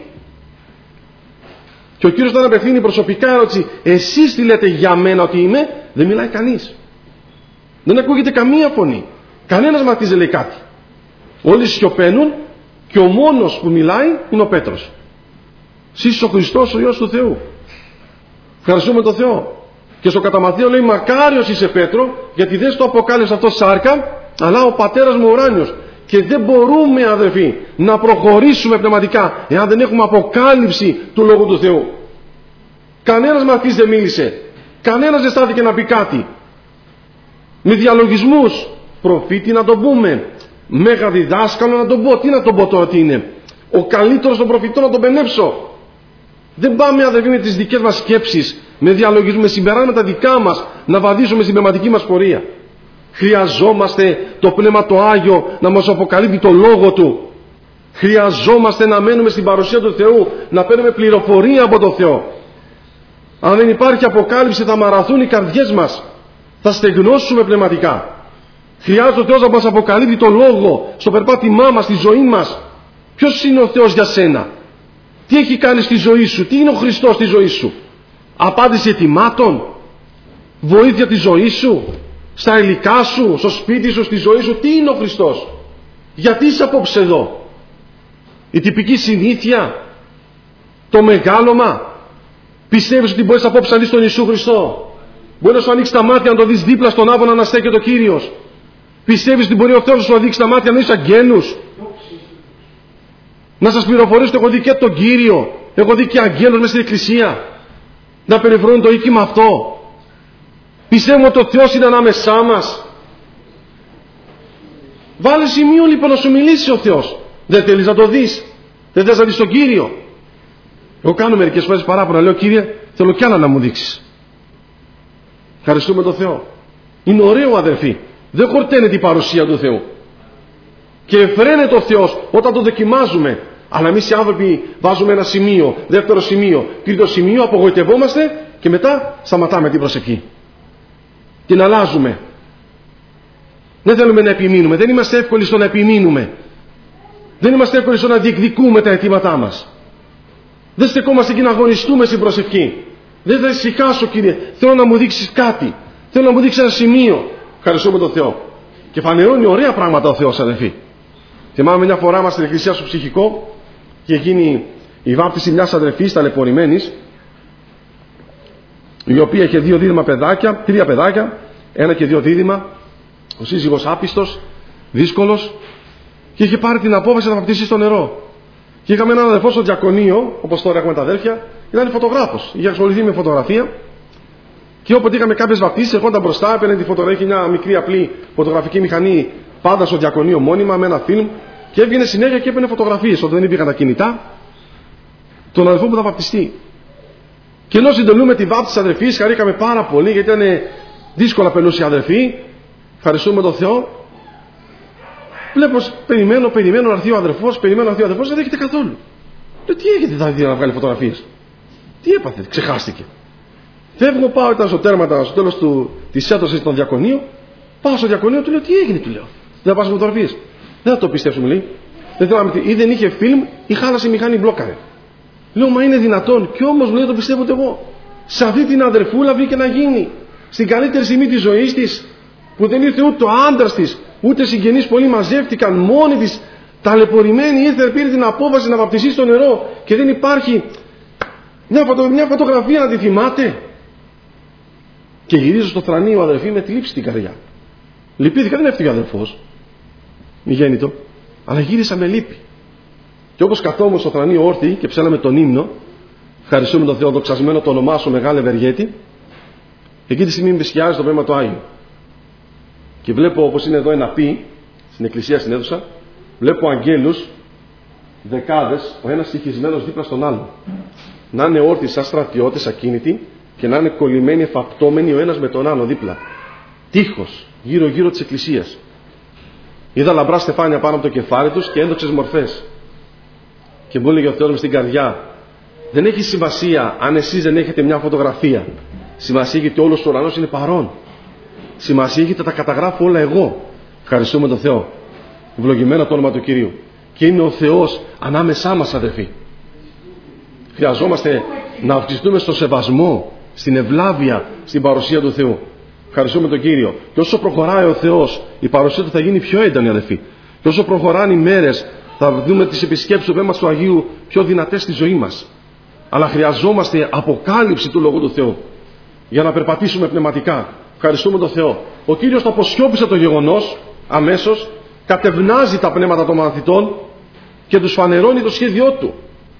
και ο Κύριος όταν απευθύνει προσωπικά ερώτηση, εσείς τι λέτε για μένα ότι είμαι? Δεν μιλάει κανείς. Δεν ακούγεται καμία φωνή. Κανένας μαθητής δεν λέει κάτι. Όλοι σιωπαίνουν και ο μόνος που μιλάει είναι ο Πέτρος. Σεις ο Χριστός, ο Υιός του Θεού. Ευχαριστούμε τον Θεό. Και στο κατά Μαθαίο λέει, μακάριος είσαι Πέτρο, γιατί δεν στο αποκάλεσε αυτό σάρκα, αλλά ο Πατέρας μου ουράνιος. Και δεν μπορούμε, αδελφοί, να προχωρήσουμε πνευματικά εάν δεν έχουμε αποκάλυψη του Λόγου του Θεού. Κανένας μαθητής δεν μίλησε. Κανένας δεν στάθηκε να πει κάτι. Με διαλογισμούς, προφήτη να τον πούμε, μέγα διδάσκαλο να τον πω. Τι να τον πω τώρα τι είναι? Ο καλύτερος των προφητών να τον πενέψω. Δεν πάμε, αδελφοί, με τις δικές μας σκέψεις, με διαλογισμούς, με συμπεράσματα δικά μας να βαδίσουμε στην πνευματική μας πορεία. Χρειαζόμαστε το Πνεύμα το Άγιο να μας αποκαλύπτει το Λόγο Του. Χρειαζόμαστε να μένουμε στην παρουσία του Θεού, να παίρνουμε πληροφορία από τον Θεό. Αν δεν υπάρχει αποκάλυψη θα μαραθούν οι καρδιές μας, θα στεγνώσουμε πνευματικά. Χρειάζεται ο Θεός να μας αποκαλύπτει το Λόγο στο περπάτημά μας, στη ζωή μας. Ποιος είναι ο Θεός για σένα? Τι έχει κάνει στη ζωή σου? Τι είναι ο Χριστός στη ζωή σου? Απάντηση ετοιμάτων? Βοήθεια τη ζωή σου? Στα υλικά σου, στο σπίτι σου, στη ζωή σου? Τι είναι ο Χριστός? Γιατί είσαι απόψε εδώ? Η τυπική συνήθεια? Το μεγάλωμα? Πιστεύεις ότι μπορείς απόψε να δεις τον Ιησού Χριστό? Μπορεί να σου ανοίξει τα μάτια να το δεις δίπλα στον άβονα να στέκεται ο Κύριος? Πιστεύεις ότι μπορεί ο Θεός να σου ανοίξει τα μάτια να δεις αγγέλους? Να σας πληροφορήσω ότι έχω δει και τον Κύριο, έχω δει και αγγέλους μέσα στην εκκλησία να περιφρονούν το οίκημα αυτό. Πιστεύουμε ότι ο Θεός είναι ανάμεσά μας. Βάλε σημείο λοιπόν να σου μιλήσει ο Θεός. Δεν θέλεις να το δεις? Δεν θες να δεις τον Κύριο? Εγώ κάνω μερικές φορές παράπονα, λέω, Κύριε, θέλω κι άλλα να μου δείξεις. Ευχαριστούμε τον Θεό. Είναι ωραίο, αδερφοί. Δεν χορταίνεται η παρουσία του Θεού. Και εφραίνεται ο Θεός όταν το δοκιμάζουμε. Αλλά εμείς οι άνθρωποι βάζουμε ένα σημείο, δεύτερο σημείο, τρίτο σημείο, απογοητευόμαστε και μετά σταματάμε την προσευχή. Την αλλάζουμε. Δεν θέλουμε να επιμείνουμε. Δεν είμαστε εύκολοι στο να επιμείνουμε. Δεν είμαστε εύκολοι στο να διεκδικούμε τα αιτήματά μας. Δεν στεκόμαστε εκεί να αγωνιστούμε στην προσευχή. Δεν θα ησυχάσω, Κύριε. Θέλω να μου δείξεις κάτι. Θέλω να μου δείξεις ένα σημείο. Ευχαριστούμε τον Θεό. Και φανερώνει ωραία πράγματα ο Θεός, αδελφοί. Θυμάμαι μια φορά μας στην εκκλησία στο ψυχικό και γίνει η βάπτιση μιας αδελφής ταλαιπωρημένης, η οποία είχε δύο δίδυμα παιδάκια, τρία παιδάκια, ένα και δύο δίδυμα, ο σύζυγος άπιστος, δύσκολος, και είχε πάρει την απόφαση να βαπτιστεί στο νερό. Και είχαμε έναν αδελφό στο διακονείο, όπως τώρα έχουμε τα αδέλφια, ήταν φωτογράφος, είχε ασχοληθεί με φωτογραφία. Και όποτε είχαμε κάποιες βαπτίσεις, ερχόταν μπροστά, έπαιρνε τη φωτογραφία, μια μικρή απλή φωτογραφική μηχανή πάντα στο διακονείο μόνιμα, με ένα φιλμ, και έβγαινε συνέχεια και έπαιρνε φωτογραφίες όταν δεν υπήρχαν τα κινητά, τον αδελφό που θα βαπτιστεί. Και ενώ συντελούμε τη βάπτιση της αδελφής, χαρήκαμε πάρα πολύ, γιατί ήταν δύσκολα περνούσε η αδελφή. Ευχαριστούμε τον Θεό. Βλέπω, περιμένω, περιμένω να έρθει ο αδελφός, περιμένω να έρθει ο αδελφός, δεν έρχεται καθόλου. Λέω, τι έχετε θα δει να βγάλει φωτογραφίες? Τι έπαθε, ξεχάστηκε. Φεύγω, πάω, ήταν στο τέρμα, στο τέλος της έντρωσης των διακονίων. Πάω στο διακονίο, του λέω τι έγινε, του λέω. Δεν θα πας φωτογραφίες. Δεν θα το πιστέψουμε, λέει. Δεν θέλω να ή δεν είχε φιλμ ή χάλασε η μηχανή, μπλόκαρε. Λέω, μα είναι δυνατόν. Κι όμως μου λέει, το πιστεύω εγώ. Σε αυτή την αδερφούλα βγήκε να γίνει. Στην καλύτερη στιγμή της ζωής της, που δεν ήρθε ούτε ο άντρας της, ούτε συγγενείς πολλοί μαζεύτηκαν, μόνη της, ταλαιπωρημένη, ήρθε, πήρε την απόφαση να βαπτιστεί στο νερό και δεν υπάρχει μια, φωτο, μια φωτογραφία να τη θυμάται. Και γυρίζω στο θρανείο, αδερφή, με θλίψη στην καρδιά. Λυπήθηκα, δεν έφυγε ο αδερφός, μη γέννητο, αλλά γύρισα με λύπη. Και όπως καθόμουν στο θρανείο όρθιοι και ψέλαμε τον ύμνο, ευχαριστούμε τον Θεό, δοξασμένο το όνομά σου, μεγάλε Ευεργέτη, εκεί τη στιγμή με βυσιάζει το Πνεύμα του Άγιο. Και βλέπω, όπως είναι εδώ ένα πι, στην εκκλησία στην αίθουσα, βλέπω αγγέλους, δεκάδες, ο ένας στοιχισμένος δίπλα στον άλλον. Να είναι όρθιοι σαν στρατιώτες ακίνητοι και να είναι κολλημένοι, εφαπτώμενοι ο ένας με τον άλλο δίπλα. Τείχος, γύρω-γύρω της εκκλησίας. Είδα λαμπρά στεφάνια πάνω από το κεφάλι τους και ένδοξες μορφές. Και μου έλεγε ο Θεός μες στην καρδιά, δεν έχει σημασία αν εσείς δεν έχετε μια φωτογραφία. Σημασία έχει ότι όλος ο ουρανός είναι παρόν. Σημασία έχει ότι τα καταγράφω όλα εγώ. Ευχαριστούμε τον Θεό. Ευλογημένο το όνομα του Κυρίου. Και είναι ο Θεός ανάμεσά μας, αδερφοί. Χρειαζόμαστε να αυξηθούμε στο σεβασμό, στην ευλάβεια, στην παρουσία του Θεού. Ευχαριστούμε τον Κύριο. Και όσο προχωράει ο Θεός, η παρουσία του θα γίνει πιο έντονη, αδερφοί. Και όσο προχωράνε οι μέρες, θα δούμε τις επισκέψεις του Πνεύματος του Αγίου πιο δυνατές στη ζωή μας. Αλλά χρειαζόμαστε αποκάλυψη του Λόγου του Θεού για να περπατήσουμε πνευματικά. Ευχαριστούμε τον Θεό. Ο Κύριος το αποσιώπησε το γεγονός αμέσως, κατευνάζει τα πνεύματα των μαθητών και τους φανερώνει το σχέδιό του.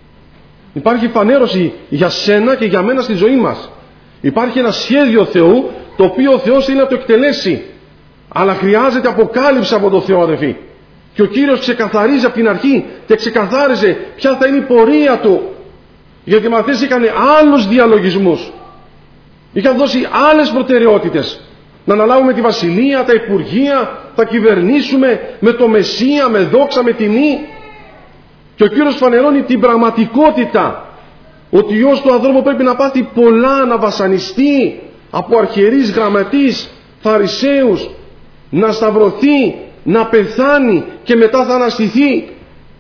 Υπάρχει φανέρωση για σένα και για μένα στη ζωή μας. Υπάρχει ένα σχέδιο Θεού, το οποίο ο Θεός θέλει να το εκτελέσει. Αλλά χρειάζεται αποκάλυψη από τον Θεό, αδερφοί. Και ο Κύριος ξεκαθαρίζει από την αρχή και ξεκαθάριζε ποια θα είναι η πορεία του. Γιατί οι μαθητές είχαν άλλους διαλογισμούς. Είχαν δώσει άλλες προτεραιότητες. Να αναλάβουμε τη βασιλεία, τα υπουργεία, θα κυβερνήσουμε με το Μεσσία, με δόξα, με τιμή. Και ο Κύριος φανερώνει την πραγματικότητα. Ότι ο Υιός του ανθρώπου πρέπει να πάθει πολλά, να βασανιστεί από αρχιερείς, γραμματείς, φαρισαίους, να σταυρωθεί, να πεθάνει και μετά θα αναστηθεί.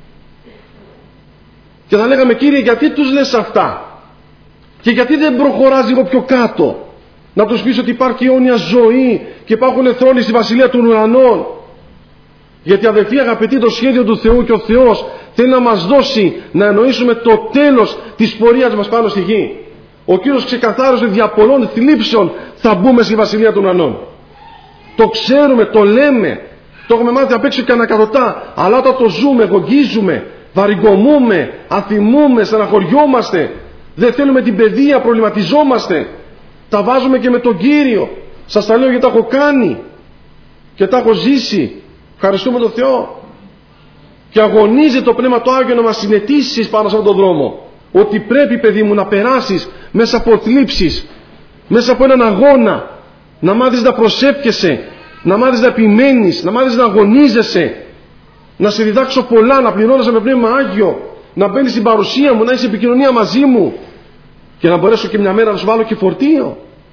Και θα λέγαμε, Κύριε, γιατί τους λες αυτά και γιατί δεν προχωράς λίγο πιο κάτω, να τους πεις ότι υπάρχει αιώνια ζωή και υπάρχουν θρόνοι στη βασιλεία των ουρανών. Γιατί, αδελφοί αγαπητοί, το σχέδιο του Θεού και ο Θεός θέλει να μας δώσει να εννοήσουμε το τέλος της πορείας μας πάνω στη γη. Ο Κύριος ξεκαθάρισε δια πολλών θλίψεων θα μπούμε στη βασιλεία των ουρανών. Το ξέρουμε, το λέμε, το έχουμε μάθει απ' έξω και ανακατοτά, αλλά όταν το ζούμε, γογγίζουμε, βαρυγκομούμε, αθυμούμε, στεναχωριόμαστε, δεν θέλουμε την παιδεία, προβληματιζόμαστε, τα βάζουμε και με τον Κύριο. Σας τα λέω γιατί τα έχω κάνει και τα έχω ζήσει. Ευχαριστούμε τον Θεό. Και αγωνίζει το Πνεύμα του Άγιο να μας συνετήσεις πάνω σε αυτόν τον δρόμο. Ότι πρέπει, παιδί μου, να περάσεις μέσα από θλίψεις, μέσα από έναν αγώνα, να μάθεις να προσεύχεσαι, να μάθεις να επιμένεις, να μάθεις να αγωνίζεσαι, να σε διδάξω πολλά, να πληρώνεσαι με Πνεύμα Άγιο, να μπαίνεις στην παρουσία μου, να είσαι επικοινωνία μαζί μου και να μπορέσω και μια μέρα να σου βάλω και φορτίο.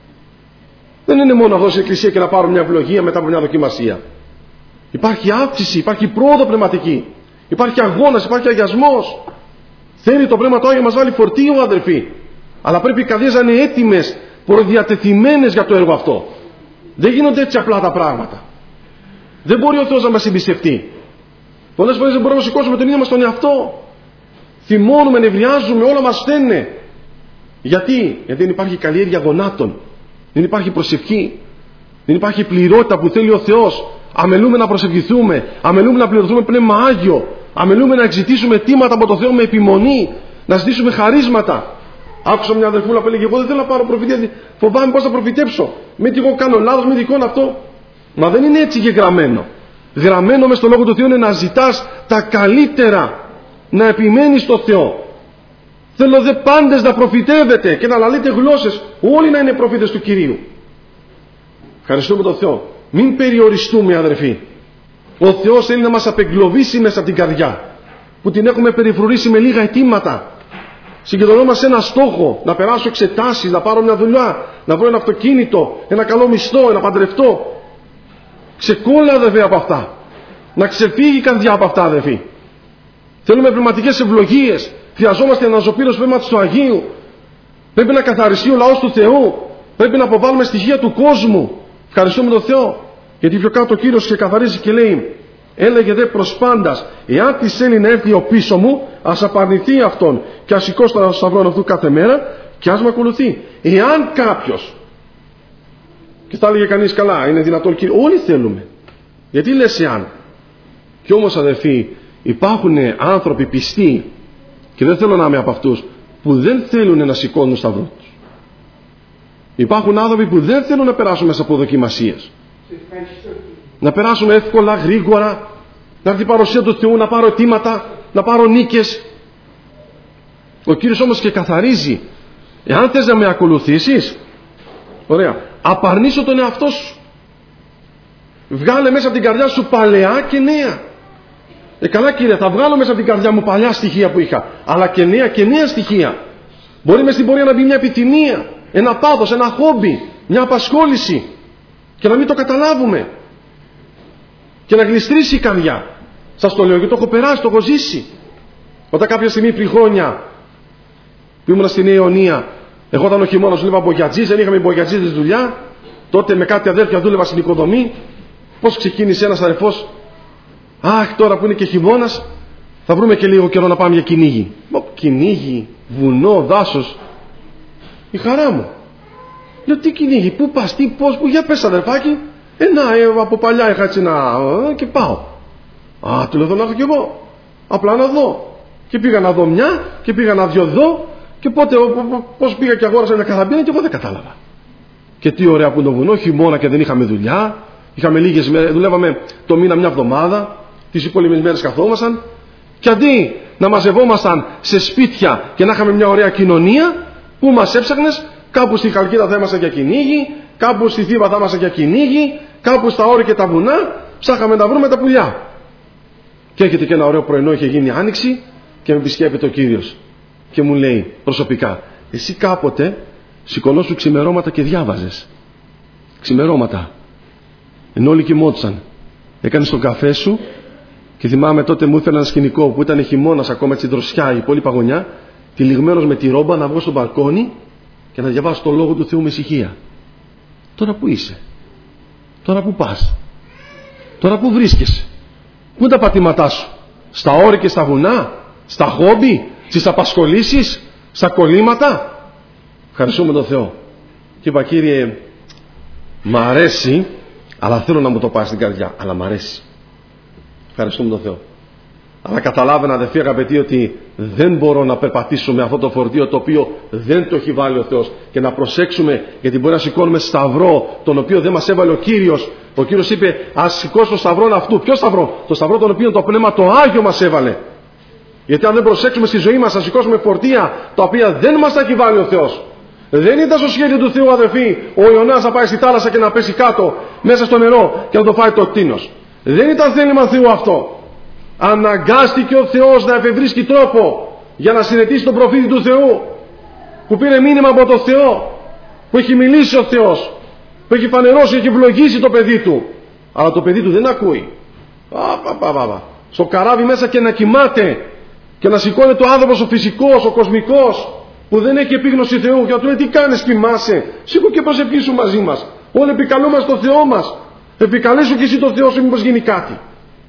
Δεν είναι μόνο να δώσω εκκλησία και να πάρω μια ευλογία μετά από μια δοκιμασία. Υπάρχει αύξηση, υπάρχει πρόοδο πνευματική, υπάρχει αγώνας, υπάρχει αγιασμός. Θέλει το Πνεύμα του Άγιο να μας βάλει φορτίο, αδερφοί. Αλλά πρέπει οι καρδιές να είναι έτοιμες, προδιατεθειμένες για το έργο αυτό. Δεν γίνονται έτσι απλά τα πράγματα. Δεν μπορεί ο Θεός να μας εμπιστευτεί. Πολλές φορές δεν μπορούμε να σηκώσουμε τον ίδιο μας τον εαυτό. Θυμώνουμε, νευριάζουμε, όλα μας φταίνε. Γιατί? Γιατί δεν υπάρχει καλλιέργεια γονάτων. Δεν υπάρχει προσευχή. Δεν υπάρχει πληρότητα που θέλει ο Θεός. Αμελούμε να προσευχηθούμε. Αμελούμε να πληρωθούμε Πνεύμα Άγιο. Αμελούμε να εξητήσουμε αιτήματα από το Θεό με επιμονή. Να ζητήσουμε χαρίσματα. Άκουσα μια αδερφούλα που έλεγε: εγώ δεν θέλω να πάρω προφητεία. Φοβάμαι πώς θα προφητέψω. Μην τι εγώ κάνω λάθος, μην δικό αυτό. Μα δεν είναι έτσι και γραμμένο. Γραμμένο μες στο Λόγο του Θεού είναι να ζητάς τα καλύτερα. Να επιμένεις στο Θεό. Θέλω δε πάντες να προφητεύετε και να λαλείτε γλώσσες. Όλοι να είναι προφήτες του Κυρίου. Ευχαριστούμε τον Θεό. Μην περιοριστούμε, αδερφοί. Ο Θεός θέλει να μας απεγκλωβίσει μέσα από την καρδιά, που την έχουμε περιφρουρήσει με λίγα αιτήματα. Συγκεντρωνόμαστε σε ένα στόχο, να περάσω εξετάσεις, να πάρω μια δουλειά, να βρω ένα αυτοκίνητο, ένα καλό μισθό, να παντρευτώ. Ξεκόλλα, αδερφέ, από αυτά. Να ξεφύγει η καρδιά από αυτά, αδερφοί. Θέλουμε πνευματικές ευλογίες. Χρειαζόμαστε αναζωπήρωση πνεύματος του Αγίου. Πρέπει να καθαριστεί ο λαός του Θεού. Πρέπει να αποβάλουμε στοιχεία του κόσμου. Ευχαριστούμε τον Θεό. Γιατί πιο κάτω ο Κύριος ξεκαθαρίζει και λέει: έλεγε δε προς πάντας, εάν της θέλει να έρθει ο πίσω μου, ας απαρνηθεί αυτόν και ας σηκώσει τον σταυρό αυτού κάθε μέρα και ας με ακολουθεί. Εάν κάποιος, και θα έλεγε κανείς, καλά, είναι δυνατόν, Κύριε, όλοι θέλουμε. Γιατί λες εάν? Κι όμως, αδερφοί, υπάρχουν άνθρωποι πιστοί, και δεν θέλω να είμαι από αυτούς, που δεν θέλουν να σηκώνουν τον σταυρό τους. Υπάρχουν άνθρωποι που δεν θέλουν να περάσουν μέσα από δοκιμασίες. Να περάσουν εύκολα, γρήγορα, να έρθει η παρουσία του Θεού, να πάρω αιτήματα, να πάρω νίκες. Ο Κύριος όμως και καθαρίζει: εάν θες να με ακολουθήσεις, ωραία, απαρνήσου τον εαυτό σου. Βγάλε μέσα από την καρδιά σου παλαιά και νέα. Ε, καλά, Κύριε, θα βγάλω μέσα από την καρδιά μου παλιά στοιχεία που είχα, αλλά και νέα και νέα στοιχεία. Μπορεί μες στην πορεία να μπει μια επιθυμία, ένα πάθος, ένα χόμπι, μια απασχόληση, και να μην το καταλάβουμε. Και να γλιστρήσει η καρδιά. Σας το λέω γιατί το έχω περάσει, το έχω ζήσει. Όταν κάποια στιγμή πριν χρόνια που ήμουν στη Νέα Ιωνία, εγώ ήταν ο χειμώνας, δούλευα μπογιατζής, δεν είχαμε μπογιατζίδες δουλειά. Τότε με κάτι αδέρφια δούλευα στην οικοδομή. Πώς ξεκίνησε ένας αδερφός: αχ, τώρα που είναι και χειμώνας, θα βρούμε και λίγο καιρό να πάμε για κυνήγι. Μα κυνήγι, βουνό, δάσος. Η χαρά μου. Λέω: τι κυνήγι, πού πας, τι, πώς, πού, για πες αδερφάκι. Ε, να, ε, από παλιά είχα έτσι να... Ε, και πάω. Α, του λέω: εδώ να έρθω κι εγώ. Απλά να δω. Και πήγα να δω μια, και πήγα να δυο δω, και πότε, πώς πήγα και αγόρασα μια καραμπίνα, και εγώ δεν κατάλαβα. Και τι ωραία που είναι το βουνό, χειμώνα και δεν είχαμε δουλειά. Είχαμε λίγες μέρες, δουλεύαμε το μήνα μια εβδομάδα. Τις υπόλοιπες μέρες καθόμασταν. Και αντί να μαζευόμασταν σε σπίτια και να είχαμε μια ωραία κοινωνία, που μας έψαχνες, κάπου στη Χαλκίδα θα ήμασταν για κυνήγι, κάπου στη Θήβα θα ήμασταν για κυνήγι, κάπου στα όρη και τα βουνά, ψάχαμε να βρούμε τα πουλιά. Και έρχεται και ένα ωραίο πρωινό, είχε γίνει άνοιξη, και με επισκέπτεται ο Κύριος. Και μου λέει προσωπικά: εσύ κάποτε σηκωνόσου ξημερώματα και διάβαζες. Ξημερώματα. Ενώ όλοι κοιμόντουσαν. Έκανες τον καφέ σου, και θυμάμαι τότε μου ήθελε ένα σκηνικό που ήταν χειμώνας ακόμα, έτσι δροσιά, η πολύ παγωνιά, τυλιγμένος με τη ρόμπα, να βγω στο μπαλκόνι και να διαβάσω το Λόγο του Θεού με ησυχία. Τώρα που είσαι? Τώρα που πας? Τώρα που βρίσκεσαι? Πού είναι τα πατήματά σου? Στα όρη και στα βουνά? Στα χόμπι? Στις απασχολήσεις? Στα κολλήματα? Ευχαριστούμε τον Θεό. Και είπα: Κύριε, μ' αρέσει, αλλά θέλω να μου το πάρει στην καρδιά. Αλλά μ' αρέσει. Ευχαριστούμε τον Θεό. Αλλά καταλάβαινα, αδελφοί αγαπητοί, ότι δεν μπορώ να περπατήσω με αυτό το φορτίο το οποίο δεν το έχει βάλει ο Θεός, και να προσέξουμε, γιατί μπορεί να σηκώνουμε σταυρό τον οποίο δεν μας έβαλε ο Κύριος. Ο Κύριος είπε: ας σηκώσει το σταυρό αυτού. Ποιο σταυρό? Το σταυρό τον οποίο το Πνεύμα το Άγιο μας έβαλε. Γιατί αν δεν προσέξουμε στη ζωή μας, θα σηκώσουμε φορτία τα οποία δεν μας τα έχει βάλει ο Θεός. Δεν ήταν στο σχέδιο του Θεού, αδελφοί, ο Ιωνάς να πάει στη θάλασσα και να πέσει κάτω μέσα στο νερό και να το φάει το κτήνος. Δεν ήταν θέλημα Θεού αυτό. Αναγκάστηκε ο Θεός να εφευρίσκει τρόπο για να συνετίσει τον προφήτη του Θεού, που πήρε μήνυμα από τον Θεό, που έχει μιλήσει ο Θεός, που έχει φανερώσει, έχει ευλογήσει το παιδί του. Αλλά το παιδί του δεν ακούει. Α, πα, πα, πα, πα. Στο καράβι μέσα και να κοιμάται και να σηκώνει το άνθρωπος ο φυσικός, ο κοσμικός, που δεν έχει επίγνωση Θεού, και να του λέει: τι κάνεις, κοιμάσαι? Σήκω και προσευχήσου μαζί μας. Όλοι επικαλούμαστε τον Θεό μας. Επικαλέσου και εσύ τον Θεό σου, μήπως γίνει κάτι.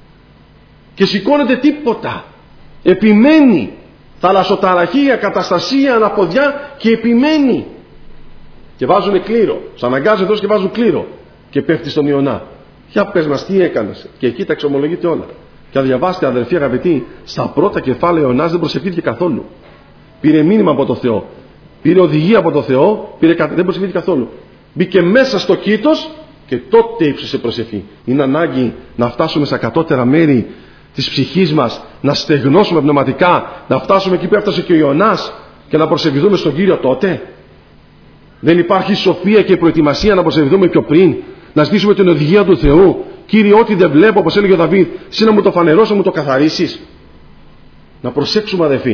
Και σηκώνεται τίποτα. Επιμένει. Θαλασσοταραχία, καταστασία, αναποδιά, και επιμένει. Και βάζουν κλήρο. Σ' αναγκάζει εδώ και βάζουν κλήρο. Και πέφτει στον Ιωνά. Για πες μας, τι έκανες? Και εκεί τα εξομολογείται όλα. Και αν διαβάσετε, αδελφοί αγαπητοί, στα πρώτα κεφάλαια ο Ιωνάς δεν προσευχήθηκε καθόλου. Πήρε μήνυμα από το Θεό. Πήρε οδηγία από το Θεό. Πήρε... Δεν προσευχήθηκε καθόλου. Μπήκε μέσα στο κήτος και τότε ύψωσε προσευχή. Είναι ανάγκη να φτάσουμε στα κατώτερα μέρη της ψυχής μας, να στεγνώσουμε πνευματικά, να φτάσουμε εκεί που έφτασε και ο Ιωνάς, και να προσευχηθούμε στον Κύριο τότε? Δεν υπάρχει σοφία και προετοιμασία να προσευχηθούμε πιο πριν, να ζητήσουμε την οδηγία του Θεού? Κύριε, ό,τι δεν βλέπω, όπως έλεγε ο Δαβίδ, εσύ να μου το φανερώσεις, να μου το καθαρίσεις. Να προσέξουμε, αδελφοί.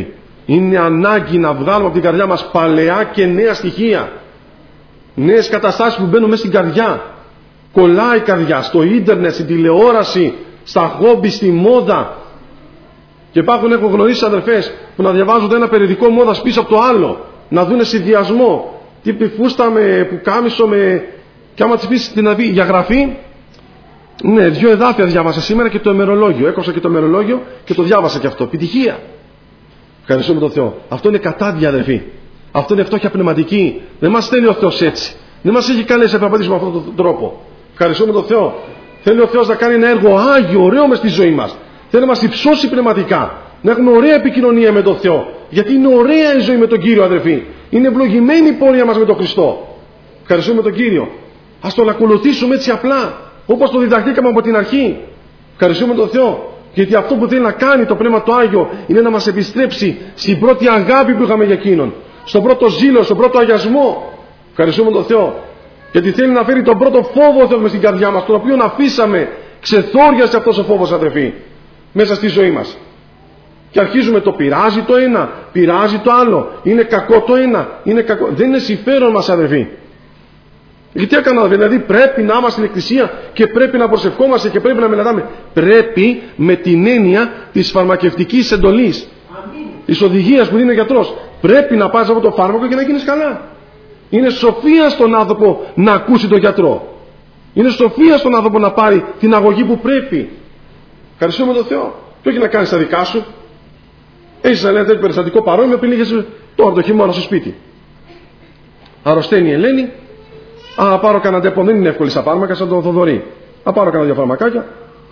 Είναι ανάγκη να βγάλουμε από την καρδιά μας παλαιά και νέα στοιχεία. Νέες καταστάσεις που μπαίνουν μέσα στην καρδιά. Κολλάει η καρδιά στο ίντερνετ, στην τηλεόραση, στα χόμπι, στη μόδα. Και υπάρχουν, έχω γνωρίσει αδερφές που να διαβάζουν ένα περιοδικό μόδας πίσω από το άλλο, να δούνε συνδυασμό. Τι φούστα με πουκάμισο με. Και άμα τη πει την να πει για γραφή, ναι, δύο εδάφια διάβασα σήμερα και το ημερολόγιο. Έκοψα και το ημερολόγιο και το διάβασα και αυτό. Επιτυχία. Ευχαριστούμε τον Θεό. Αυτό είναι κατάδια, αδερφοί. Αυτό είναι φτώχεια πνευματική. Δεν μας θέλει ο Θεός έτσι. Δεν μας έχει καλέσει να περπατήσουμε με αυτόν τον τρόπο. Ευχαριστούμε τον Θεό. Θέλει ο Θεός να κάνει ένα έργο άγιο, ωραίο μες στη ζωή μας. Θέλει να μας υψώσει πνευματικά. Να έχουμε ωραία επικοινωνία με τον Θεό. Γιατί είναι ωραία η ζωή με τον Κύριο, αδερφοί. Είναι ευλογημένη η πορεία μας με τον Χριστό. Ευχαριστούμε τον Κύριο. Ας τον ακολουθήσουμε έτσι απλά, όπως το διδαχτήκαμε από την αρχή. Ευχαριστούμε τον Θεό. Γιατί αυτό που θέλει να κάνει το Πνεύμα το Άγιο είναι να μας επιστρέψει στην πρώτη αγάπη που είχαμε για εκείνον. Στον πρώτο ζήλο, στον πρώτο αγιασμό. Ευχαριστούμε τον Θεό. Γιατί θέλει να φέρει τον πρώτο φόβο που έχουμε στην καρδιά μας, τον οποίο αφήσαμε. Ξεθόριασε αυτός ο φόβος, αδερφοί, μέσα στη ζωή μας. Και αρχίζουμε το πειράζει το ένα, πειράζει το άλλο. Είναι κακό το ένα, είναι κακό. Δεν είναι συμφέρον μας, αδερφοί. Γιατί έκανα, δηλαδή πρέπει να είμαστε στην εκκλησία και πρέπει να προσευχόμαστε και πρέπει να μελετάμε. Πρέπει με την έννοια της φαρμακευτικής εντολής, της οδηγίας που δίνει ο γιατρός. Πρέπει να πάρεις αυτό το φάρμακο και να γίνεις καλά. Είναι σοφία στον άνθρωπο να ακούσει τον γιατρό. Είναι σοφία στον άνθρωπο να πάρει την αγωγή που πρέπει. Ευχαριστούμε τον Θεό. Και όχι να κάνεις τα δικά σου. Έχεις ένα τέτοιο περιστατικό παρόμοιο που πήγες τώρα το χειμώνα στο σπίτι. Αρρωσταίνει η Ελένη. Α, πάρω κανένα ντεπό, δεν είναι εύκολη στα φάρμακα, σαν το Θοδωρή. Α, πάρω κανένα δύο φαρμακάκια.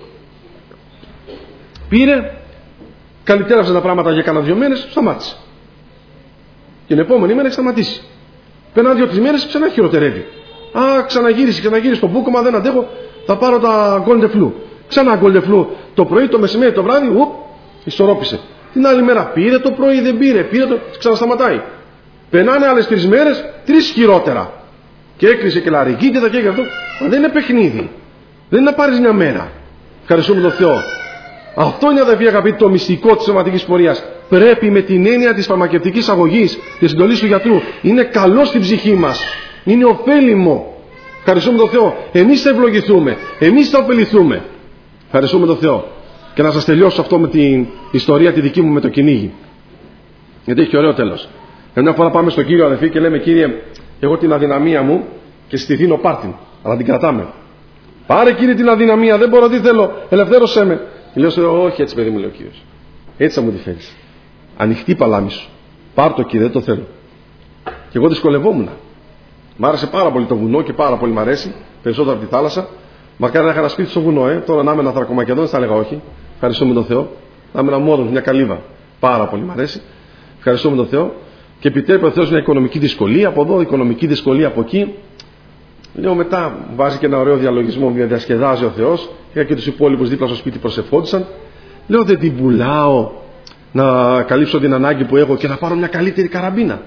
Πήρε, καλυτέρευσε τα πράγματα για κανένα δύο μέρες, σταμάτησε. Και την επόμενη μέρα έχει σταματήσει. Περνάνε δύο-τρεις μέρες, ξανά χειροτερεύει. Α, ξαναγύρισε, ξαναγύρισε στο μπούκομα, δεν αντέχω, θα πάρω τα Golden Flu. Ξανά Golden Flu το πρωί, το μεσημέρι, το βράδυ, ουπ, ισορρόπησε. Την άλλη μέρα πήρε το πρωί, δεν πήρε, πήρε το, ξανασταματάει. Περνάνε άλλες τρεις μέρες, τρεις χειρότερα. Και έκλεισε και λαρικίτιδα και αυτό. Μα δεν είναι παιχνίδι. Δεν είναι να πάρεις μια μέρα. Ευχαριστούμε τον Θεό. Αυτό είναι, αδερφοί αγαπητοί, το μυστικό της σωματικής πορείας. Πρέπει με την έννοια της φαρμακευτικής αγωγής, της εντολής του γιατρού. Είναι καλό στην ψυχή μας. Είναι ωφέλιμο. Ευχαριστούμε τον Θεό. Εμείς θα ευλογηθούμε. Εμείς θα ωφεληθούμε. Ευχαριστούμε τον Θεό. Και να σας τελειώσω αυτό με την ιστορία τη δική μου με το κυνήγι. Γιατί έχει ωραίο τέλος. Μια φορά πάμε στον Κύριο, αδερφοί, και λέμε: Κύριε, εγώ την αδυναμία μου και στη δίνω πάρτιν, αλλά την κρατάμε. Πάρε, Κύριε, την αδυναμία, δεν μπορώ, τι θέλω, ελευθέρωσέ με. Και λέω: όχι έτσι, παιδί μου, λέει ο Κύριος. Έτσι θα μου τη φέρεις. Ανοιχτή παλάμη σου. Πάρ' το, Κύριε, δεν το θέλω. Και εγώ δυσκολευόμουν. Μ' άρεσε πάρα πολύ το βουνό και πάρα πολύ μ' αρέσει, περισσότερο από τη θάλασσα. Μακάρι να είχα ένα σπίτι στο βουνό, ε. Τώρα να είμαι ένα Θρακομακεδόν, θα έλεγα όχι. Ευχαριστούμε τον Θεό. Να είμαι ένα μόνος, μια καλύβα. Πάρα πολύ μ' αρέσει. Ευχαριστούμε τον Θεό. Και επιτρέπει ο Θεός μια οικονομική δυσκολία από εδώ, οικονομική δυσκολία από εκεί. Λέω μετά, βάζει και ένα ωραίο διαλογισμό, μια διασκεδάζει ο Θεός. Είχα και τους υπόλοιπους δίπλα στο σπίτι προσευχόντουσαν. Λέω: δεν την πουλάω να καλύψω την ανάγκη που έχω και να πάρω μια καλύτερη καραμπίνα.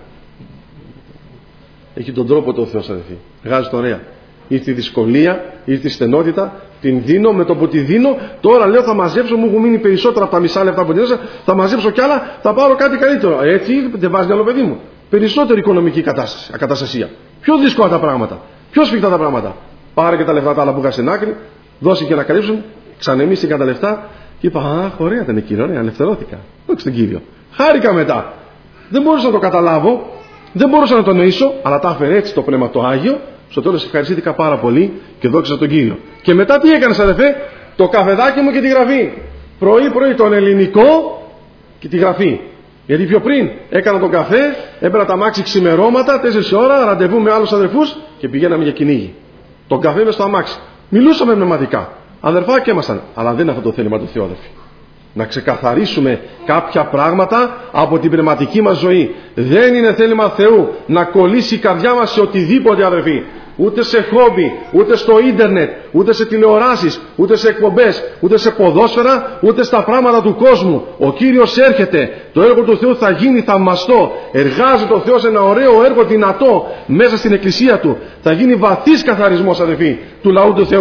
Έχει τον τρόπο το Θεός, αδελφοί. Βγάζει το ωραία. Ήρθε η δυσκολία, ήρθε η στενότητα, την δίνω, με το που τη δίνω, τώρα λέω θα μαζέψω, μου έχουν μείνει περισσότερα από τα μισά λεπτά που την έδωσα, θα μαζέψω κι άλλα, θα πάρω κάτι καλύτερο. Έτσι δεν βάζει άλλο, παιδί μου. Περισσότερη οικονομική κατάσταση, ακαταστασία. Πιο δύσκολα τα πράγματα, πιο σφιχτά τα πράγματα. Πάρε και τα λεφτά τα άλλα που είχα στην άκρη, δώσει και να καλύψουν, ξανεμίστηκαν τα λεφτά και είπα: αχ, ωραία ήταν εκεί, ωραία, ελευθερώθηκα. Δόξα τον Κύριο. Χάρηκα μετά. Δεν μπορούσα να το καταλάβω, δεν μπορούσα να το νοήσω, αλλά τα έφερε έτσι το Πνεύμα το Άγιο. Στο τέλος ευχαριστήθηκα πάρα πολύ και δόξα τον Κύριο. Και μετά τι έκανες, αδερφέ? Το καφεδάκι μου και τη γραφή. Πρωί-πρωί τον ελληνικό και τη γραφή. Γιατί πιο πριν έκανα τον καφέ, έπαιρνα τα μάξι ξημερώματα, τέσσερις ώρα, ραντεβού με άλλους αδερφούς και πηγαίναμε για κυνήγι. Τον καφέ μες στο αμάξι. Μιλούσαμε πνευματικά. Αδερφάκια ήμασταν. Αλλά δεν είναι αυτό το θέλημα του Θεού, αδερφοί. Να ξεκαθαρίσουμε κάποια πράγματα από την πνευματική μας ζωή. Δεν είναι θέλημα Θεού να κολλήσει η καρδιά μας σε οτιδήποτε, αδερφοί. Ούτε σε χόμπι, ούτε στο ίντερνετ, ούτε σε τηλεοράσεις, ούτε σε εκπομπές, ούτε σε ποδόσφαιρα, ούτε στα πράγματα του κόσμου. Ο Κύριος έρχεται. Το έργο του Θεού θα γίνει θαυμαστό. Εργάζεται ο Θεός ένα ωραίο έργο δυνατό μέσα στην εκκλησία του. Θα γίνει βαθύς καθαρισμός, αδερφοί, του λαού του Θεού.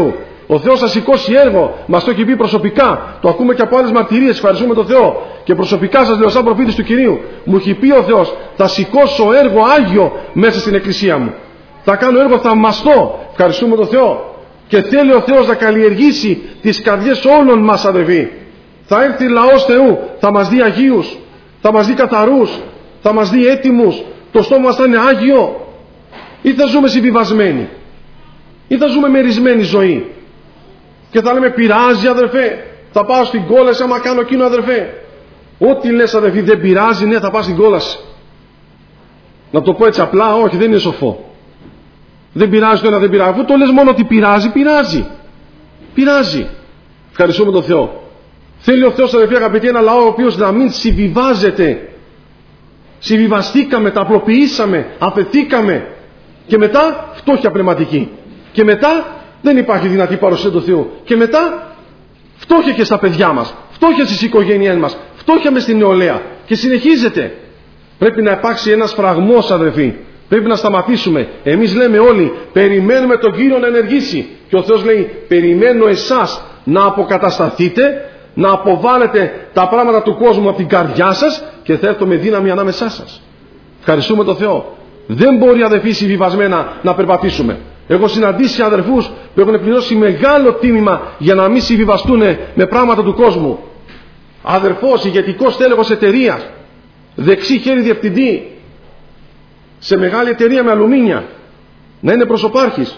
Ο Θεός θα σηκώσει έργο. Μας το έχει πει προσωπικά. Το ακούμε και από άλλες μαρτυρίες. Ευχαριστούμε τον Θεό. Και προσωπικά σας λέω, σαν προφήτης του Κυρίου, μου έχει πει ο Θεός, θα σηκώσω έργο άγιο μέσα στην εκκλησία μου. Θα κάνω έργο θαυμαστό. Ευχαριστούμε τον Θεό. Και θέλει ο Θεός να καλλιεργήσει τις καρδιές όλων μας, αδελφοί. Θα έρθει λαός Θεού, θα μας δει αγίους, θα μας δει καθαρούς, θα μας δει έτοιμους. Το στόμα μας θα είναι άγιο. Ή θα ζούμε συμβιβασμένοι, ή θα ζούμε μερισμένη ζωή. Και θα λέμε, πειράζει αδερφέ, θα πάω στην κόλαση άμα κάνω εκείνο αδερφέ. Ό,τι λες αδερφή, δεν πειράζει, ναι, θα πάω στην κόλαση. Να το πω έτσι απλά, όχι, δεν είναι σοφό. Δεν πειράζει το ένα, δεν πειράζει. Αφού το λες μόνο ότι πειράζει, πειράζει. Πειράζει. Ευχαριστούμε τον Θεό. Θέλει ο Θεός, αδερφοί αγαπητοί, ένα λαό ο οποίος να μην συμβιβάζεται. Συμβιβαστήκαμε, τα απλοποιήσαμε, αφεθήκαμε. Και μετά φτώχεια πνευματική. Και μετά δεν υπάρχει δυνατή παρουσία του Θεού. Και μετά φτώχεια και στα παιδιά μας. Φτώχεια στις οικογένειές μας. Φτώχεια μες στην νεολαία. Και συνεχίζεται. Πρέπει να υπάρξει ένας φραγμός, αδερφοί. Πρέπει να σταματήσουμε. Εμείς λέμε όλοι, περιμένουμε τον Κύριο να ενεργήσει. Και ο Θεός λέει, περιμένω εσάς να αποκατασταθείτε, να αποβάλλετε τα πράγματα του κόσμου από την καρδιά σας και θα έρθω με δύναμη ανάμεσά σας. Ευχαριστούμε τον Θεό. Δεν μπορεί, αδερφοί, συμβιβασμένα να περπατήσουμε. Έχω συναντήσει αδερφούς που έχουν πληρώσει μεγάλο τίμημα για να μην συμβιβαστούν με πράγματα του κόσμου. Αδερφός, ηγετικός τέλεχος εταιρείας, δεξί χέρι διευθυντή σε μεγάλη εταιρεία με αλουμίνια, να είναι προσωπάρχης,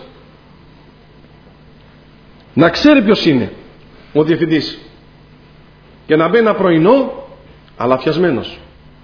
να ξέρει ποιος είναι ο διευθυντής και να μπαίνει ένα πρωινό αλαφιασμένος.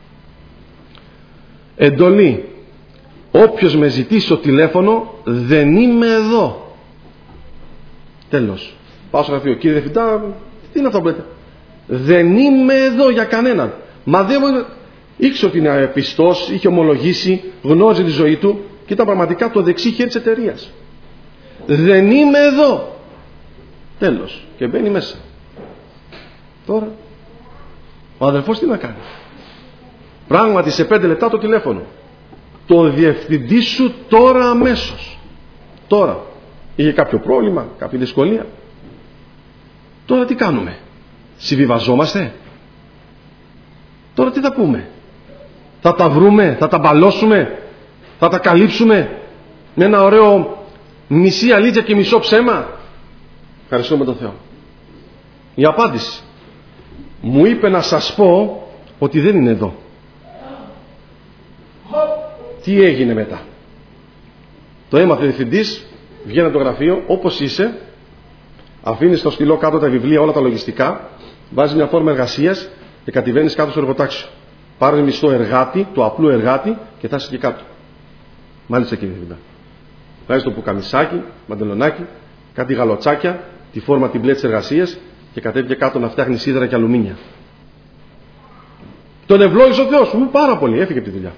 Εντολή, όποιος με ζητήσει στο τηλέφωνο, δεν είμαι εδώ. Τέλος. Πάω στο γραφείο, κύριε διευθυντά, τι είναι αυτό που λέτε? Δεν είμαι εδώ για κανέναν. Μα δεν ήξερε ότι είναι πιστός, είχε ομολογήσει, γνώριζε τη ζωή του και ήταν πραγματικά το δεξί χέρι της εταιρείας. Δεν είμαι εδώ. Τέλος. Και μπαίνει μέσα. Τώρα ο αδελφός τι να κάνει? Πράγματι σε πέντε λεπτά το τηλέφωνο. Το διευθυντή σου τώρα αμέσως. Τώρα. Είχε κάποιο πρόβλημα, κάποια δυσκολία. Τώρα τι κάνουμε? Συμβιβαζόμαστε? Τώρα τι θα πούμε? Θα τα βρούμε, θα τα μπαλώσουμε, θα τα καλύψουμε με ένα ωραίο μισή αλήθεια και μισό ψέμα? Ευχαριστούμε τον Θεό. Η απάντηση. Μου είπε να σας πω ότι δεν είναι εδώ. Τι έγινε μετά? Το έμαθε ο διευθυντής, βγαίνει από το γραφείο, όπως είσαι, αφήνεις στο στυλό κάτω τα βιβλία, όλα τα λογιστικά, βάζεις μια φόρμα εργασίας και κατηβαίνεις κάτω στο εργοτάξιο. Πάρε μισθό εργάτη, του απλού εργάτη και θα είσαι και κάτω. Μάλιστα κύριε διευθυντά. Βάζεις το πουκαμισάκι, μαντελονάκι, κάτι γαλοτσάκια, τη φόρμα την μπλε της εργασίας και κατέβηκε κάτω να φτιάχνει σίδερα και αλουμίνια. Τον ευλόγησε ο Θεός μου πάρα πολύ, έφυγε από τη δουλειά.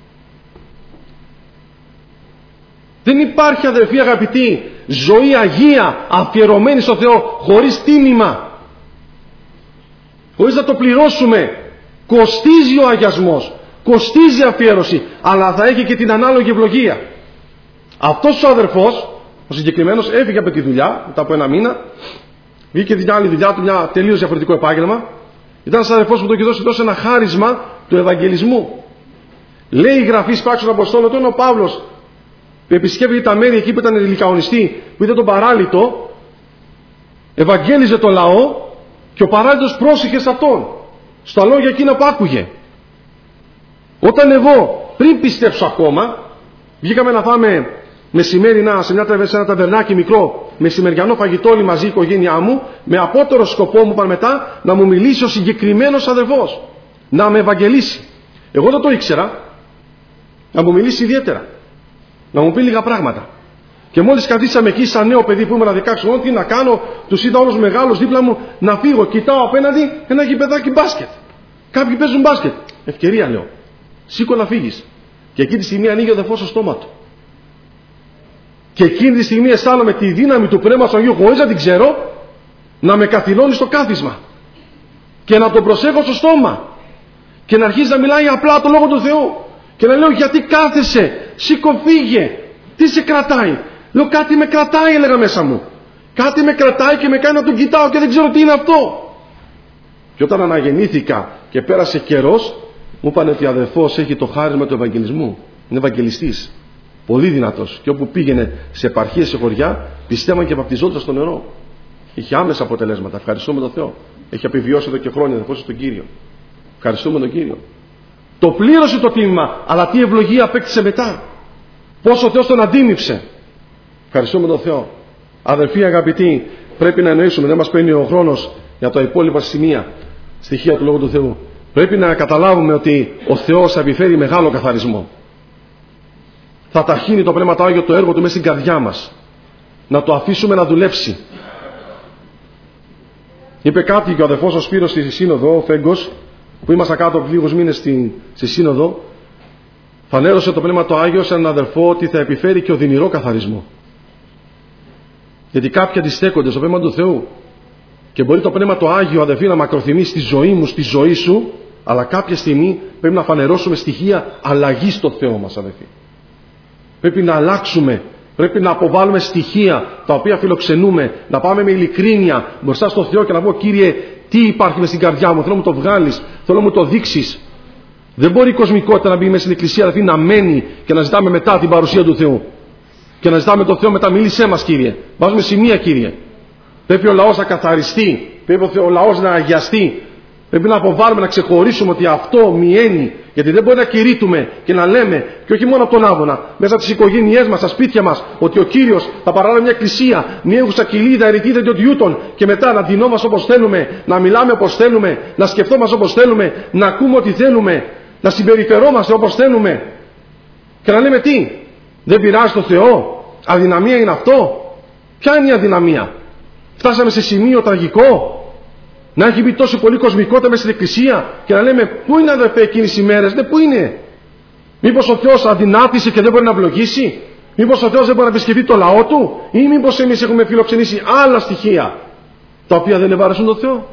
Δεν υπάρχει, αδερφοί αγαπητοί, ζωή αγία αφιερωμένη στο Θεό χωρίς τίμημα, χωρίς να το πληρώσουμε. Κοστίζει ο αγιασμός, κοστίζει η αφιέρωση, αλλά θα έχει και την ανάλογη ευλογία. Αυτός ο αδερφός, ο συγκεκριμένος, έφυγε από τη δουλειά μετά από ένα μήνα, βγήκε την άλλη δουλειά του, μια τελείως διαφορετικό επάγγελμα. Ήταν ένας αδερφός που του είχε δώσει τόσο ένα χάρισμα του Ευαγγελισμού. Λέει η Γραφή στις Πράξεις των Αποστόλων, όταν ο Παύλος επισκέφθηκε τα μέρη εκεί που ήταν λικαονιστοί, που είδε τον παράλυτο, ευαγγέλιζε το λαό και ο παράλυτος πρόσεχε σε αυτόν, στα λόγια εκείνα που άκουγε. Όταν εγώ, πριν πιστέψω ακόμα, βγήκαμε να φάμε μεσημέρι σε, μια, σε ένα ταβερνάκι μικρό, μεσημεριανό φαγητό όλοι μαζί η οικογένειά μου, με απότερο σκοπό μου είπαν μετά να μου μιλήσει ο συγκεκριμένος αδερφός, να με ευαγγελίσει. Εγώ δεν το ήξερα, να μου μιλήσει ιδιαίτερα, να μου πει λίγα πράγματα. Και μόλις καθίσαμε εκεί σαν νέο παιδί που ήμουν δεκαέξι χρονών, τι να κάνω, τους είδα όλους μεγάλους δίπλα μου, να φύγω, κοιτάω απέναντι ένα γηπεδάκι μπάσκετ. Κάποιοι παίζουν μπάσκετ. Ευκαιρία λέω. Σήκω να φύγεις. Και εκείνη τη στιγμή ανοίγει ο αδερφός στο στόμα του. Και εκείνη τη στιγμή αισθάνομαι τη δύναμη του Πνεύματος του Αγίου, χωρίς να την ξέρω, να με καθυλώνει στο κάθισμα. Και να τον προσέχω στο στόμα. Και να αρχίζει να μιλάει απλά το Λόγο του Θεού. Και να λέω, γιατί κάθεσαι, σήκω φύγε, τι σε κρατάει? Λέω, κάτι με κρατάει, έλεγα μέσα μου. Κάτι με κρατάει και με κάνει να τον κοιτάω και δεν ξέρω τι είναι αυτό. Και όταν αναγεννήθηκα και πέρασε καιρός, μου είπαν ότι ο αδερφός έχει το χάρισμα του Ευαγγελισμού. Είναι Ευαγγελιστής. Πολύ δυνατός. Και όπου πήγαινε σε επαρχίες, σε χωριά, πιστεύαν και βαπτιζόντουσαν στο νερό. Είχε άμεσα αποτελέσματα. Ευχαριστούμε τον Θεό. Έχει επιβιώσει εδώ και χρόνια αδερφός στον Κύριο. Ευχαριστούμε τον Κύριο. Το πλήρωσε το τίμημα, αλλά τι ευλογία απέκτησε μετά. Πόσο ο Θεός τον αντίμιψε. Ευχαριστούμε τον Θεό. Αδερφοί αγαπητοί, πρέπει να εννοήσουμε, δεν μας παίρνει ο χρόνος για τα υπόλοιπα σημεία, στοιχεία του Λόγου του Θεού. Πρέπει να καταλάβουμε ότι ο Θεός θα επιφέρει μεγάλο καθαρισμό. Θα ταχύνει το Πνεύμα το Άγιο το έργο του μέσα στην καρδιά μας. Να το αφήσουμε να δουλέψει. Είπε κάτι και ο αδερφός ο Σπύρος στη Σύνοδο, ο Φέγκος, που ήμασταν κάτω από λίγους μήνες στη, στη Σύνοδο, φανέρωσε το Πνεύμα το Άγιο σε έναν αδερφό ότι θα επιφέρει και οδυνηρό καθαρισμό. Γιατί κάποιοι αντιστέκονται στο Πνεύμα του Θεού και μπορεί το Πνεύμα το Άγιο, αδερφοί, να μακροθυμεί στη ζωή μου, στη ζωή σου, αλλά κάποια στιγμή πρέπει να φανερώσουμε στοιχεία αλλαγής στο Θεό μας, αδερφοί. Πρέπει να αλλάξουμε, πρέπει να αποβάλουμε στοιχεία τα οποία φιλοξενούμε, να πάμε με ειλικρίνεια μπροστά στο Θεό και να πω, Κύριε, τι υπάρχει μες στην καρδιά μου, θέλω να μου το βγάλεις, θέλω να μου το δείξεις. Δεν μπορεί η κοσμικότητα να μπει μέσα στην εκκλησία, δηλαδή να μένει και να ζητάμε μετά την παρουσία του Θεού. Και να ζητάμε τον Θεό μετά, μίλησέ μας, Κύριε. Βάζουμε σημεία, Κύριε. Πρέπει ο λαός να καθαριστεί, πρέπει ο λαός να αγιαστεί. Πρέπει να αποβάλουμε, να ξεχωρίσουμε ότι αυτό μειαίνει. Γιατί δεν μπορεί να κηρύττουμε και να λέμε, και όχι μόνο από τον Άδωνα, μέσα από τις οικογένειές μας, στα σπίτια μας, ότι ο Κύριος θα παράλαβε μια εκκλησία, μια έγουσα κοιλίδα, ερητίδα και οτιούτων, και μετά να ντυνόμαστε όπως θέλουμε, να μιλάμε όπως θέλουμε, να σκεφτόμαστε όπως θέλουμε, να ακούμε ό,τι θέλουμε, να συμπεριφερόμαστε όπως θέλουμε. Και να λέμε τι, δεν πειράζει το Θεό, αδυναμία είναι αυτό. Ποια είναι η αδυναμία? Φτάσαμε σε σημείο τραγικό να έχει μπει τόσο πολύ κοσμικότητα μέσα στην εκκλησία και να λέμε, πού είναι, αδερφέ, εκείνες οι μέρες? Ναι, πού είναι? Μήπως ο Θεός αδυνάτησε και δεν μπορεί να ευλογήσει? Μήπως ο Θεός δεν μπορεί να επισκεφτεί το λαό του? Ή μήπως εμείς έχουμε φιλοξενήσει άλλα στοιχεία τα οποία δεν ευάρεσουν τον Θεό?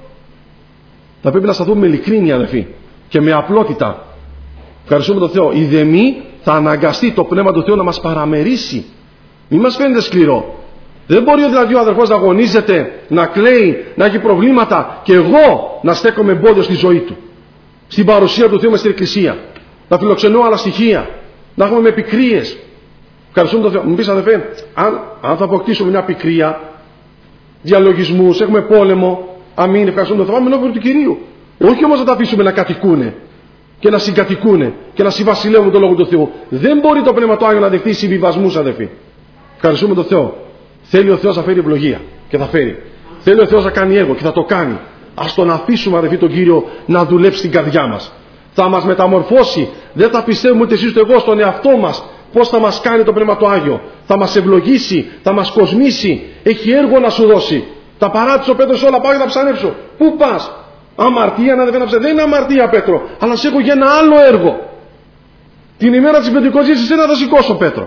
Θα πρέπει να σταθούμε με ειλικρίνεια, αδερφοί, και με απλότητα. Ευχαριστούμε τον Θεό. Η δεμή θα αναγκαστεί το Πνεύμα του Θεού να μας παραμερίσει. Μην μας φαίνεται σκληρό. Δεν μπορεί δηλαδή ο αδερφός να αγωνίζεται, να κλαίει, να έχει προβλήματα και εγώ να στέκομαι εμπόδιο στη ζωή του, στην παρουσία του Θεού μες στην εκκλησία, να φιλοξενώ άλλα στοιχεία, να έχουμε με πικρίες. Ευχαριστούμε τον Θεό. Μου πεις, αδερφέ, αν, αν θα αποκτήσουμε μια πικρία, διαλογισμούς, έχουμε πόλεμο, αμήν, ευχαριστούμε τον Θεό, πάμε ενώπιον του Κυρίου. Όχι όμως να τα αφήσουμε να κατοικούνε και να συγκατοικούνε και να συμβασιλεύουν τον Λόγο του Θεού. Δεν μπορεί το Πνεύμα του Άγιο να δεχτεί συμβιβασμούς, αδερφοί. Ευχαριστούμε τον Θεό. Θέλει ο Θεός να φέρει ευλογία και θα φέρει. Θέλει ο Θεός να κάνει έργο και θα το κάνει. Ας τον αφήσουμε, αδερφοί, τον Κύριο να δουλέψει στην καρδιά μας. Θα μας μεταμορφώσει. Δεν θα πιστεύουμε ούτε εσείς ούτε εγώ στον εαυτό μας πώς θα μας κάνει το Πνεύμα το Άγιο. Θα μας ευλογήσει, θα μας κοσμήσει. Έχει έργο να σου δώσει. Τα παράτησε ο Πέτρος όλα, πάω να ψανέψω. Πού πας? Αμαρτία να δεν ψανέψω. Δεν είναι αμαρτία, Πέτρο, αλλά σε έχω για ένα άλλο έργο. Την ημέρα της Πεντηκοστής εσένα θα σηκώσω, Πέτρο.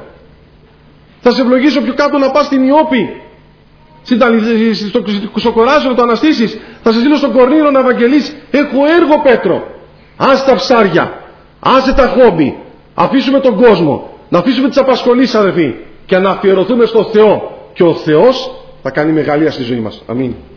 Θα σε ευλογήσω πιο κάτω να πας στην Ιώπη, στο, στο Κοράσιο να το αναστήσεις. Θα σε στείλω στον Κορνήλο να ευαγγελίσεις. Έχω έργο, Πέτρο. Άσε τα ψάρια, άσε τα χόμπι. Αφήσουμε τον κόσμο, να αφήσουμε τις απασχολήσεις, αδερφοί, και να αφιερωθούμε στο Θεό. Και ο Θεός θα κάνει μεγαλεία στη ζωή μας. Αμήν.